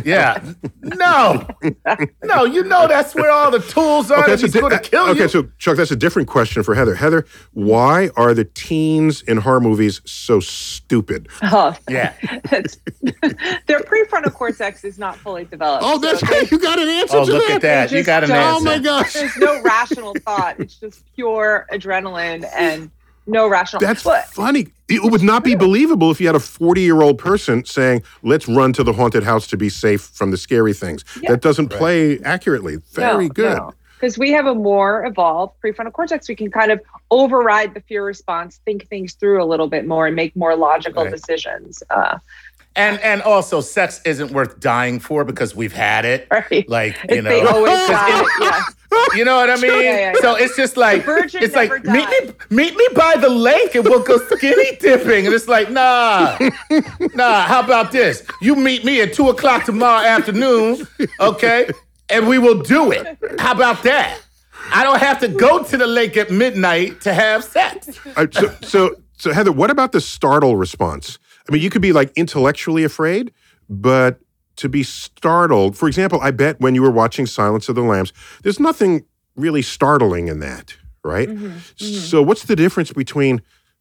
No, that's where all the tools are. He's going to kill you. Okay, so Chuck, that's a different question for Heather. Heather, why are the teens in horror movies so stupid? Oh, yeah. Their prefrontal cortex is not fully developed. Oh, that's right. You got an answer to that. Oh, look at that. You got an answer. Oh, my gosh. There's no rational thought. It's just pure adrenaline and no rational. That's funny. It would not be believable if you had a 40-year-old person saying, let's run to the haunted house to be safe from the scary things. Yeah. That doesn't play accurately. Very good. Because we have a more evolved prefrontal cortex. We can kind of override the fear response, think things through a little bit more and make more logical decisions. And also, sex isn't worth dying for because we've had it. Right. Like, They always die. You know what I mean? Yeah. So it's just like, it's like, meet me by the lake and we'll go skinny dipping. And it's like, nah, how about this? You meet me at 2:00 tomorrow afternoon, okay? and we will do it. How about that? I don't have to go to the lake at midnight to have sex. So Heather, what about the startle response? I mean, you could be like intellectually afraid, but to be startled, for example, I bet when you were watching Silence of the Lambs, there's nothing really startling in that, right? So what's the difference between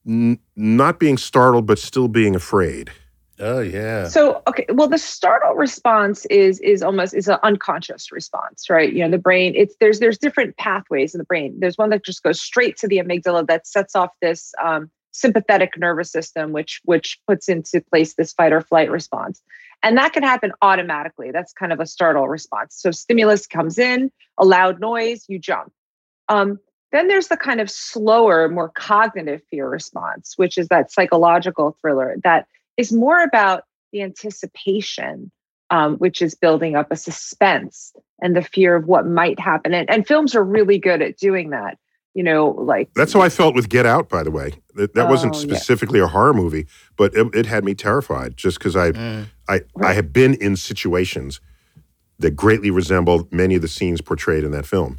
not being startled but still being afraid? Oh, yeah. So, okay, well, the startle response is an unconscious response, right? You know, the brain, there's different pathways in the brain. There's one that just goes straight to the amygdala that sets off this sympathetic nervous system, which puts into place this fight or flight response. And that can happen automatically. That's kind of a startle response. So stimulus comes in, a loud noise, you jump. Then there's the kind of slower, more cognitive fear response, which is that psychological thriller that is more about the anticipation, which is building up a suspense and the fear of what might happen. And films are really good at doing that. You know, like that's how I felt with Get Out, by the way. That wasn't specifically a horror movie, but it had me terrified just because I have been in situations that greatly resembled many of the scenes portrayed in that film.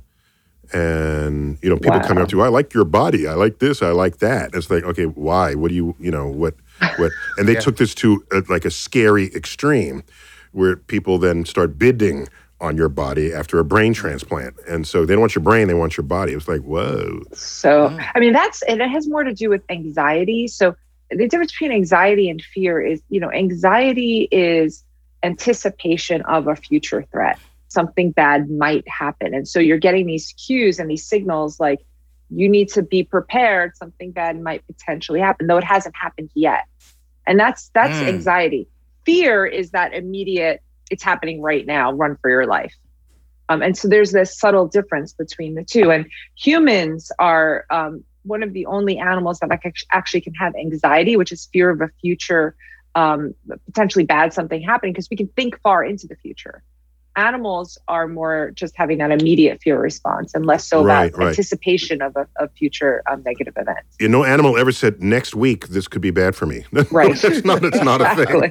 And, you know, people coming up to you, I like your body, I like this, I like that. It's like, okay, why? What do you know, what? And they took this to like a scary extreme where people then start bidding on your body after a brain transplant. And so they don't want your brain, they want your body. It was like, whoa. So, I mean, it has more to do with anxiety. So the difference between anxiety and fear is, you know, anxiety is anticipation of a future threat. Something bad might happen. And so you're getting these cues and these signals like you need to be prepared. Something bad might potentially happen, though it hasn't happened yet. And that's anxiety. Fear is that immediate, it's happening right now, run for your life. And so there's this subtle difference between the two. And humans are one of the only animals that actually can have anxiety, which is fear of a future, potentially bad something happening, because we can think far into the future. Animals are more just having that immediate fear response and less so about anticipation of a future negative event. You know, no animal ever said, next week, this could be bad for me. Right. It's not a thing.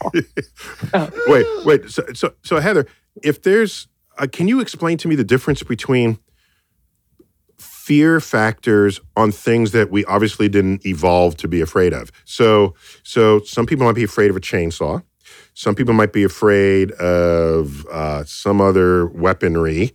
No. Wait. So Heather, if there's, can you explain to me the difference between fear factors on things that we obviously didn't evolve to be afraid of? So some people might be afraid of a chainsaw. Some people might be afraid of some other weaponry,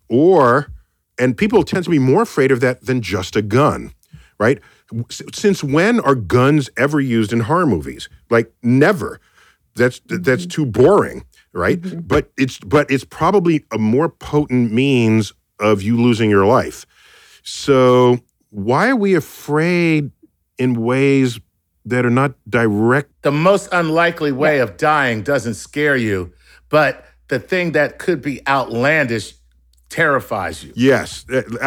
and people tend to be more afraid of that than just a gun, right? Since when are guns ever used in horror movies? Like never. That's too boring, right? But it's probably a more potent means of you losing your life. So why are we afraid in ways that are not direct? The most unlikely way of dying doesn't scare you, but the thing that could be outlandish terrifies you. Yes.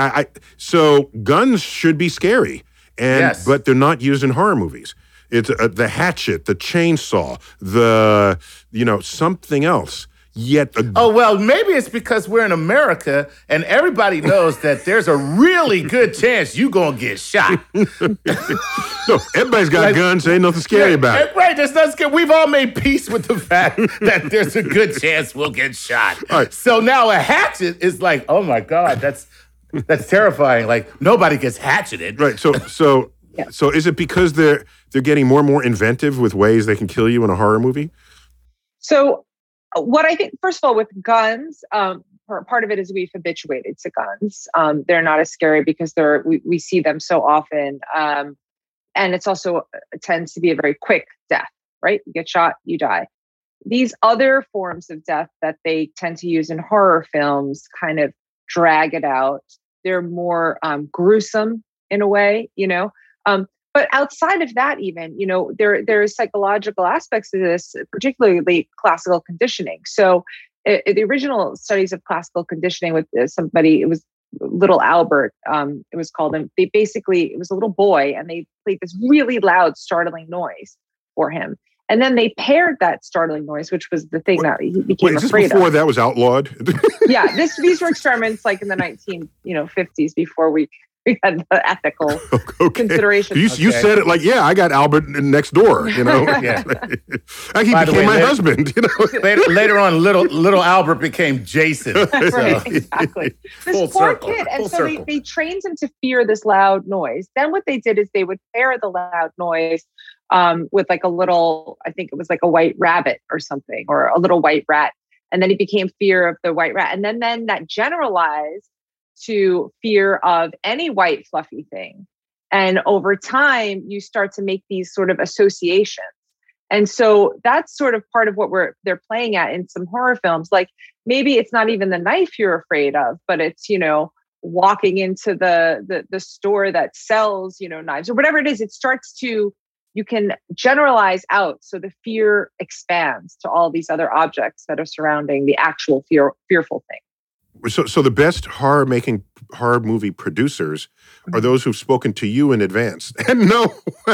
So guns should be scary, but they're not used in horror movies. It's the hatchet, the chainsaw, something else. Well, maybe it's because we're in America and everybody knows that there's a really good chance you're going to get shot. No, everybody's got guns. Ain't nothing scary about it. Right, there's nothing scary. We've all made peace with the fact that there's a good chance we'll get shot. Right. So now a hatchet is like, oh my God, that's terrifying. Like nobody gets hatcheted. Right. So is it because they're getting more and more inventive with ways they can kill you in a horror movie? So what I think, first of all, with guns, part of it is we've habituated to guns. They're not as scary because we see them so often. And it's also tends to be a very quick death, right? You get shot, you die. These other forms of death that they tend to use in horror films kind of drag it out. They're more gruesome in a way, you know. But outside of that, even, you know, there are psychological aspects to this, particularly classical conditioning. So the original studies of classical conditioning with somebody, it was Little Albert, it was called. And it was a little boy, and they played this really loud, startling noise for him. And then they paired that startling noise, which was the thing that he became afraid of. Before that was outlawed? Yeah, these were experiments like in the 1950s before we had the ethical considerations. You said it like, yeah, I got Albert next door, you know. Yeah. Like he became my husband, you know. Later on, little Albert became Jason. Right, exactly. This poor kid. And so they trained him to fear this loud noise. Then what they did is they would pair the loud noise with like a little, I think it was like a white rabbit or something, or a little white rat. And then he became fear of the white rat. And then that generalized to fear of any white fluffy thing. And over time, you start to make these sort of associations. And so that's sort of part of what they're playing at in some horror films. Like maybe it's not even the knife you're afraid of, but it's, you know, walking into the store that sells, you know, knives or whatever it is. It starts to, you can generalize out. So the fear expands to all these other objects that are surrounding the actual fearful thing. So the best horror movie producers are those who've spoken to you in advance. And no,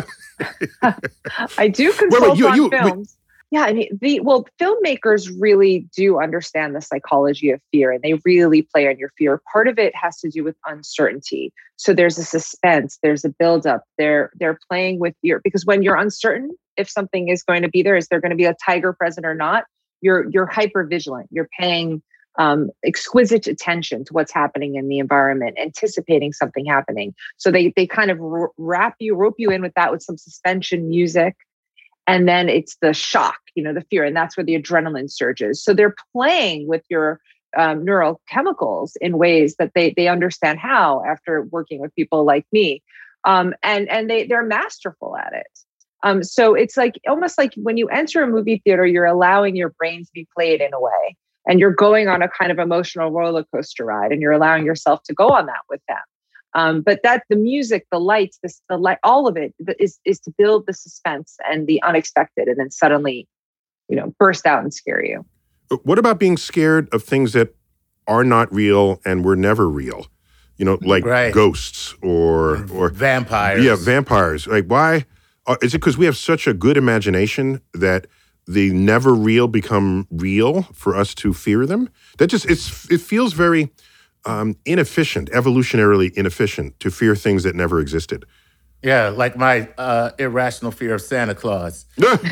I do consult on films. Yeah, I mean, filmmakers really do understand the psychology of fear, and they really play on your fear. Part of it has to do with uncertainty. So there's a suspense, there's a buildup. They're playing with fear because when you're uncertain if something is going to be there, is there going to be a tiger present or not? You're hyper vigilant. You're paying exquisite attention to what's happening in the environment, anticipating something happening. So they kind of rope you in with that, with some suspension music. And then it's the shock, you know, the fear. And that's where the adrenaline surges. So they're playing with your neurochemicals in ways that they understand how, after working with people like me. And they're masterful at it. So it's like almost like when you enter a movie theater, you're allowing your brain to be played in a way. And you're going on a kind of emotional roller coaster ride, and you're allowing yourself to go on that with them. But the music, the lights, the light, all of it is to build the suspense and the unexpected, and then suddenly, you know, burst out and scare you. What about being scared of things that are not real and were never real? You know, like ghosts or vampires. Yeah, vampires. Like, why? Is it because we have such a good imagination that the never real become real for us to fear them? That just it feels very inefficient, evolutionarily inefficient to fear things that never existed. Yeah, like my irrational fear of Santa Claus.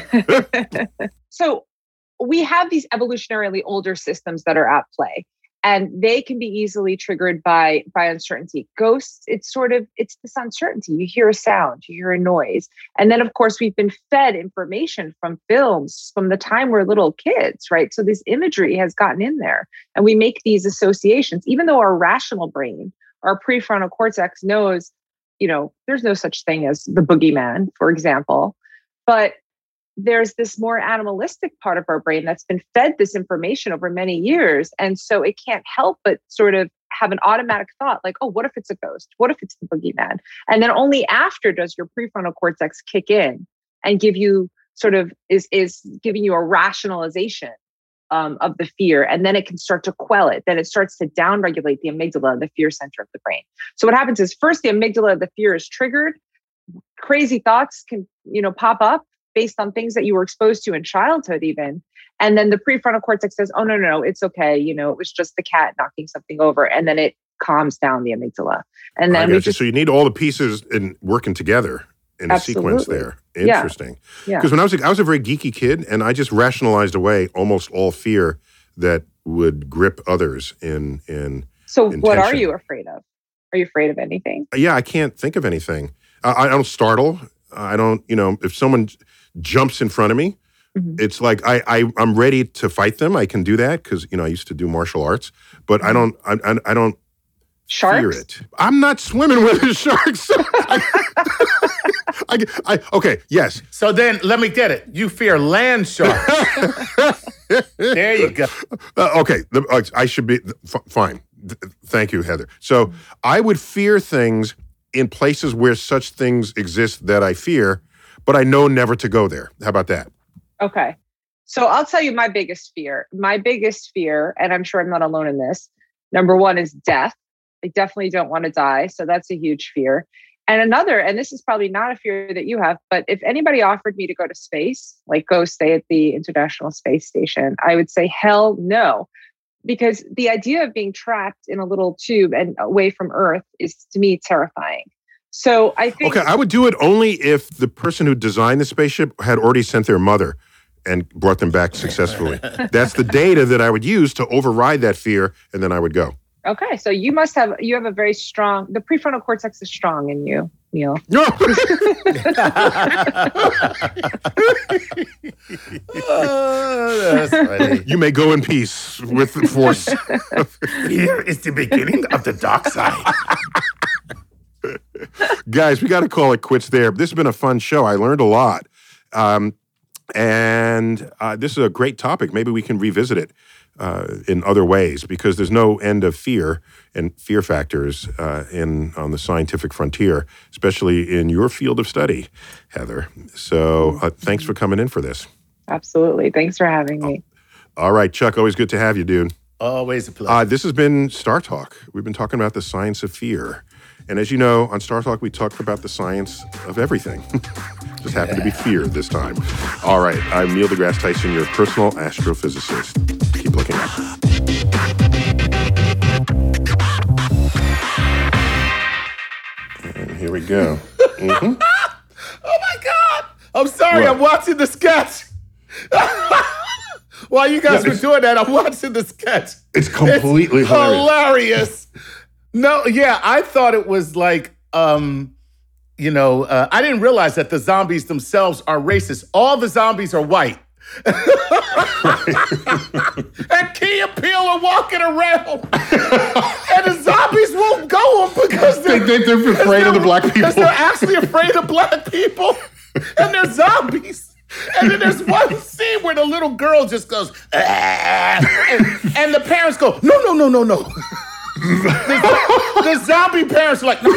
So we have these evolutionarily older systems that are at play, and they can be easily triggered by uncertainty. Ghosts, it's this uncertainty. You hear a sound, you hear a noise. And then, of course, we've been fed information from films from the time we're little kids, right? So this imagery has gotten in there, and we make these associations, even though our rational brain, our prefrontal cortex knows, you know, there's no such thing as the boogeyman, for example. But there's this more animalistic part of our brain that's been fed this information over many years. And so it can't help but sort of have an automatic thought like, oh, what if it's a ghost? What if it's the boogeyman? And then only after does your prefrontal cortex kick in and give you sort of is giving you a rationalization of the fear. And then it can start to quell it. Then it starts to downregulate the amygdala, the fear center of the brain. So what happens is first the amygdala, the fear is triggered. Crazy thoughts can, you know, pop up based on things that you were exposed to in childhood even. And then the prefrontal cortex says, oh, no, it's okay. You know, it was just the cat knocking something over. And then it calms down the amygdala. And then so you need all the pieces in working together in a sequence there. Interesting. Yeah. Because when I was a very geeky kid, and I just rationalized away almost all fear that would grip others in So in what tension. are you afraid of? Are you afraid of anything? Yeah, I can't think of anything. I don't startle. I don't, you know, if someone jumps in front of me, it's like I'm ready to fight them. I can do that because, you know, I used to do martial arts, but I don't Sharks? fear it. I'm not swimming with the sharks. Okay, yes. So then, let me get it. You fear land sharks. There you go. Okay, I should be fine. Thank you, Heather. So I would fear things in places where such things exist that I fear, but I know never to go there. How about that? Okay. So I'll tell you my biggest fear. My biggest fear, and I'm sure I'm not alone in this, number one is death. I definitely don't want to die. So that's a huge fear. And another, and this is probably not a fear that you have, but if anybody offered me to go to space, like go stay at the International Space Station, I would say, hell no. because the idea of being trapped in a little tube and away from Earth is, to me, terrifying. So I think... Okay, I would do it only if the person who designed the spaceship had already sent their mother and brought them back successfully. That's the data that I would use to override that fear, and then I would go. Okay, so you have a very strong... The prefrontal cortex is strong in you, Neil. No! Oh, that's funny. You may go in peace with the Force. Fear is the beginning of the dark side. Guys, we got to call it quits there. This has been a fun show. I learned a lot. And this is a great topic. Maybe we can revisit it in other ways, because there's no end of fear and fear factors on the scientific frontier, especially in your field of study, Heather. So thanks for coming in for this. Absolutely. Thanks for having me. All right, Chuck, always good to have you, dude. Always a pleasure. This has been Star Talk. We've been talking about the science of fear. And as you know, on Star Talk, we talk about the science of everything. Just happened to be fear this time. All right, I'm Neil deGrasse Tyson, your personal astrophysicist. Keep looking up. And here we go. Mm-hmm. Oh my God! I'm sorry, What? I'm watching the sketch. While you guys were doing that, I'm watching the sketch. It's completely hilarious. No, yeah, I thought it was like, I didn't realize that the zombies themselves are racist. All the zombies are white. And Key and Peele are walking around. And the zombies won't go because they're afraid of the black people. Because they're actually afraid of black people. And they're zombies. And then there's one scene where the little girl just goes, and the parents go, no. The zombie parents are like, no.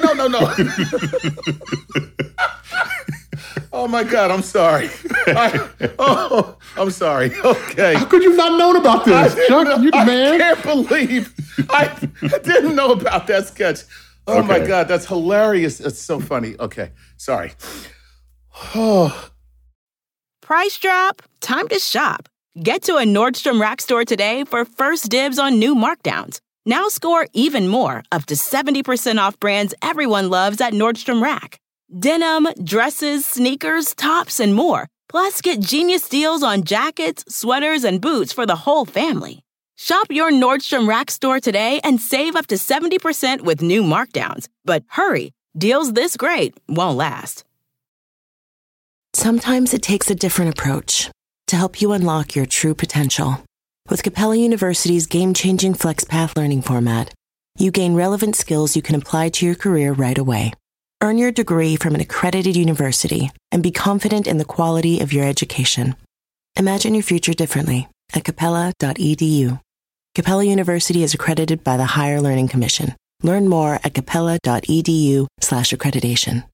Oh my God, I'm sorry. I'm sorry. Okay. How could you not known about this? Chuck, you the man. I can't believe I didn't know about that sketch. Oh my God, that's hilarious. It's so funny. Okay, sorry. Price drop? Time to shop. Get to a Nordstrom Rack store today for first dibs on new markdowns. Now score even more, up to 70% off brands everyone loves at Nordstrom Rack. Denim, dresses, sneakers, tops, and more. Plus, get genius deals on jackets, sweaters, and boots for the whole family. Shop your Nordstrom Rack store today and save up to 70% with new markdowns. But hurry, deals this great won't last. Sometimes it takes a different approach to help you unlock your true potential. With Capella University's game-changing FlexPath learning format, you gain relevant skills you can apply to your career right away. Earn your degree from an accredited university and be confident in the quality of your education. Imagine your future differently at capella.edu. Capella University is accredited by the Higher Learning Commission. Learn more at capella.edu/accreditation.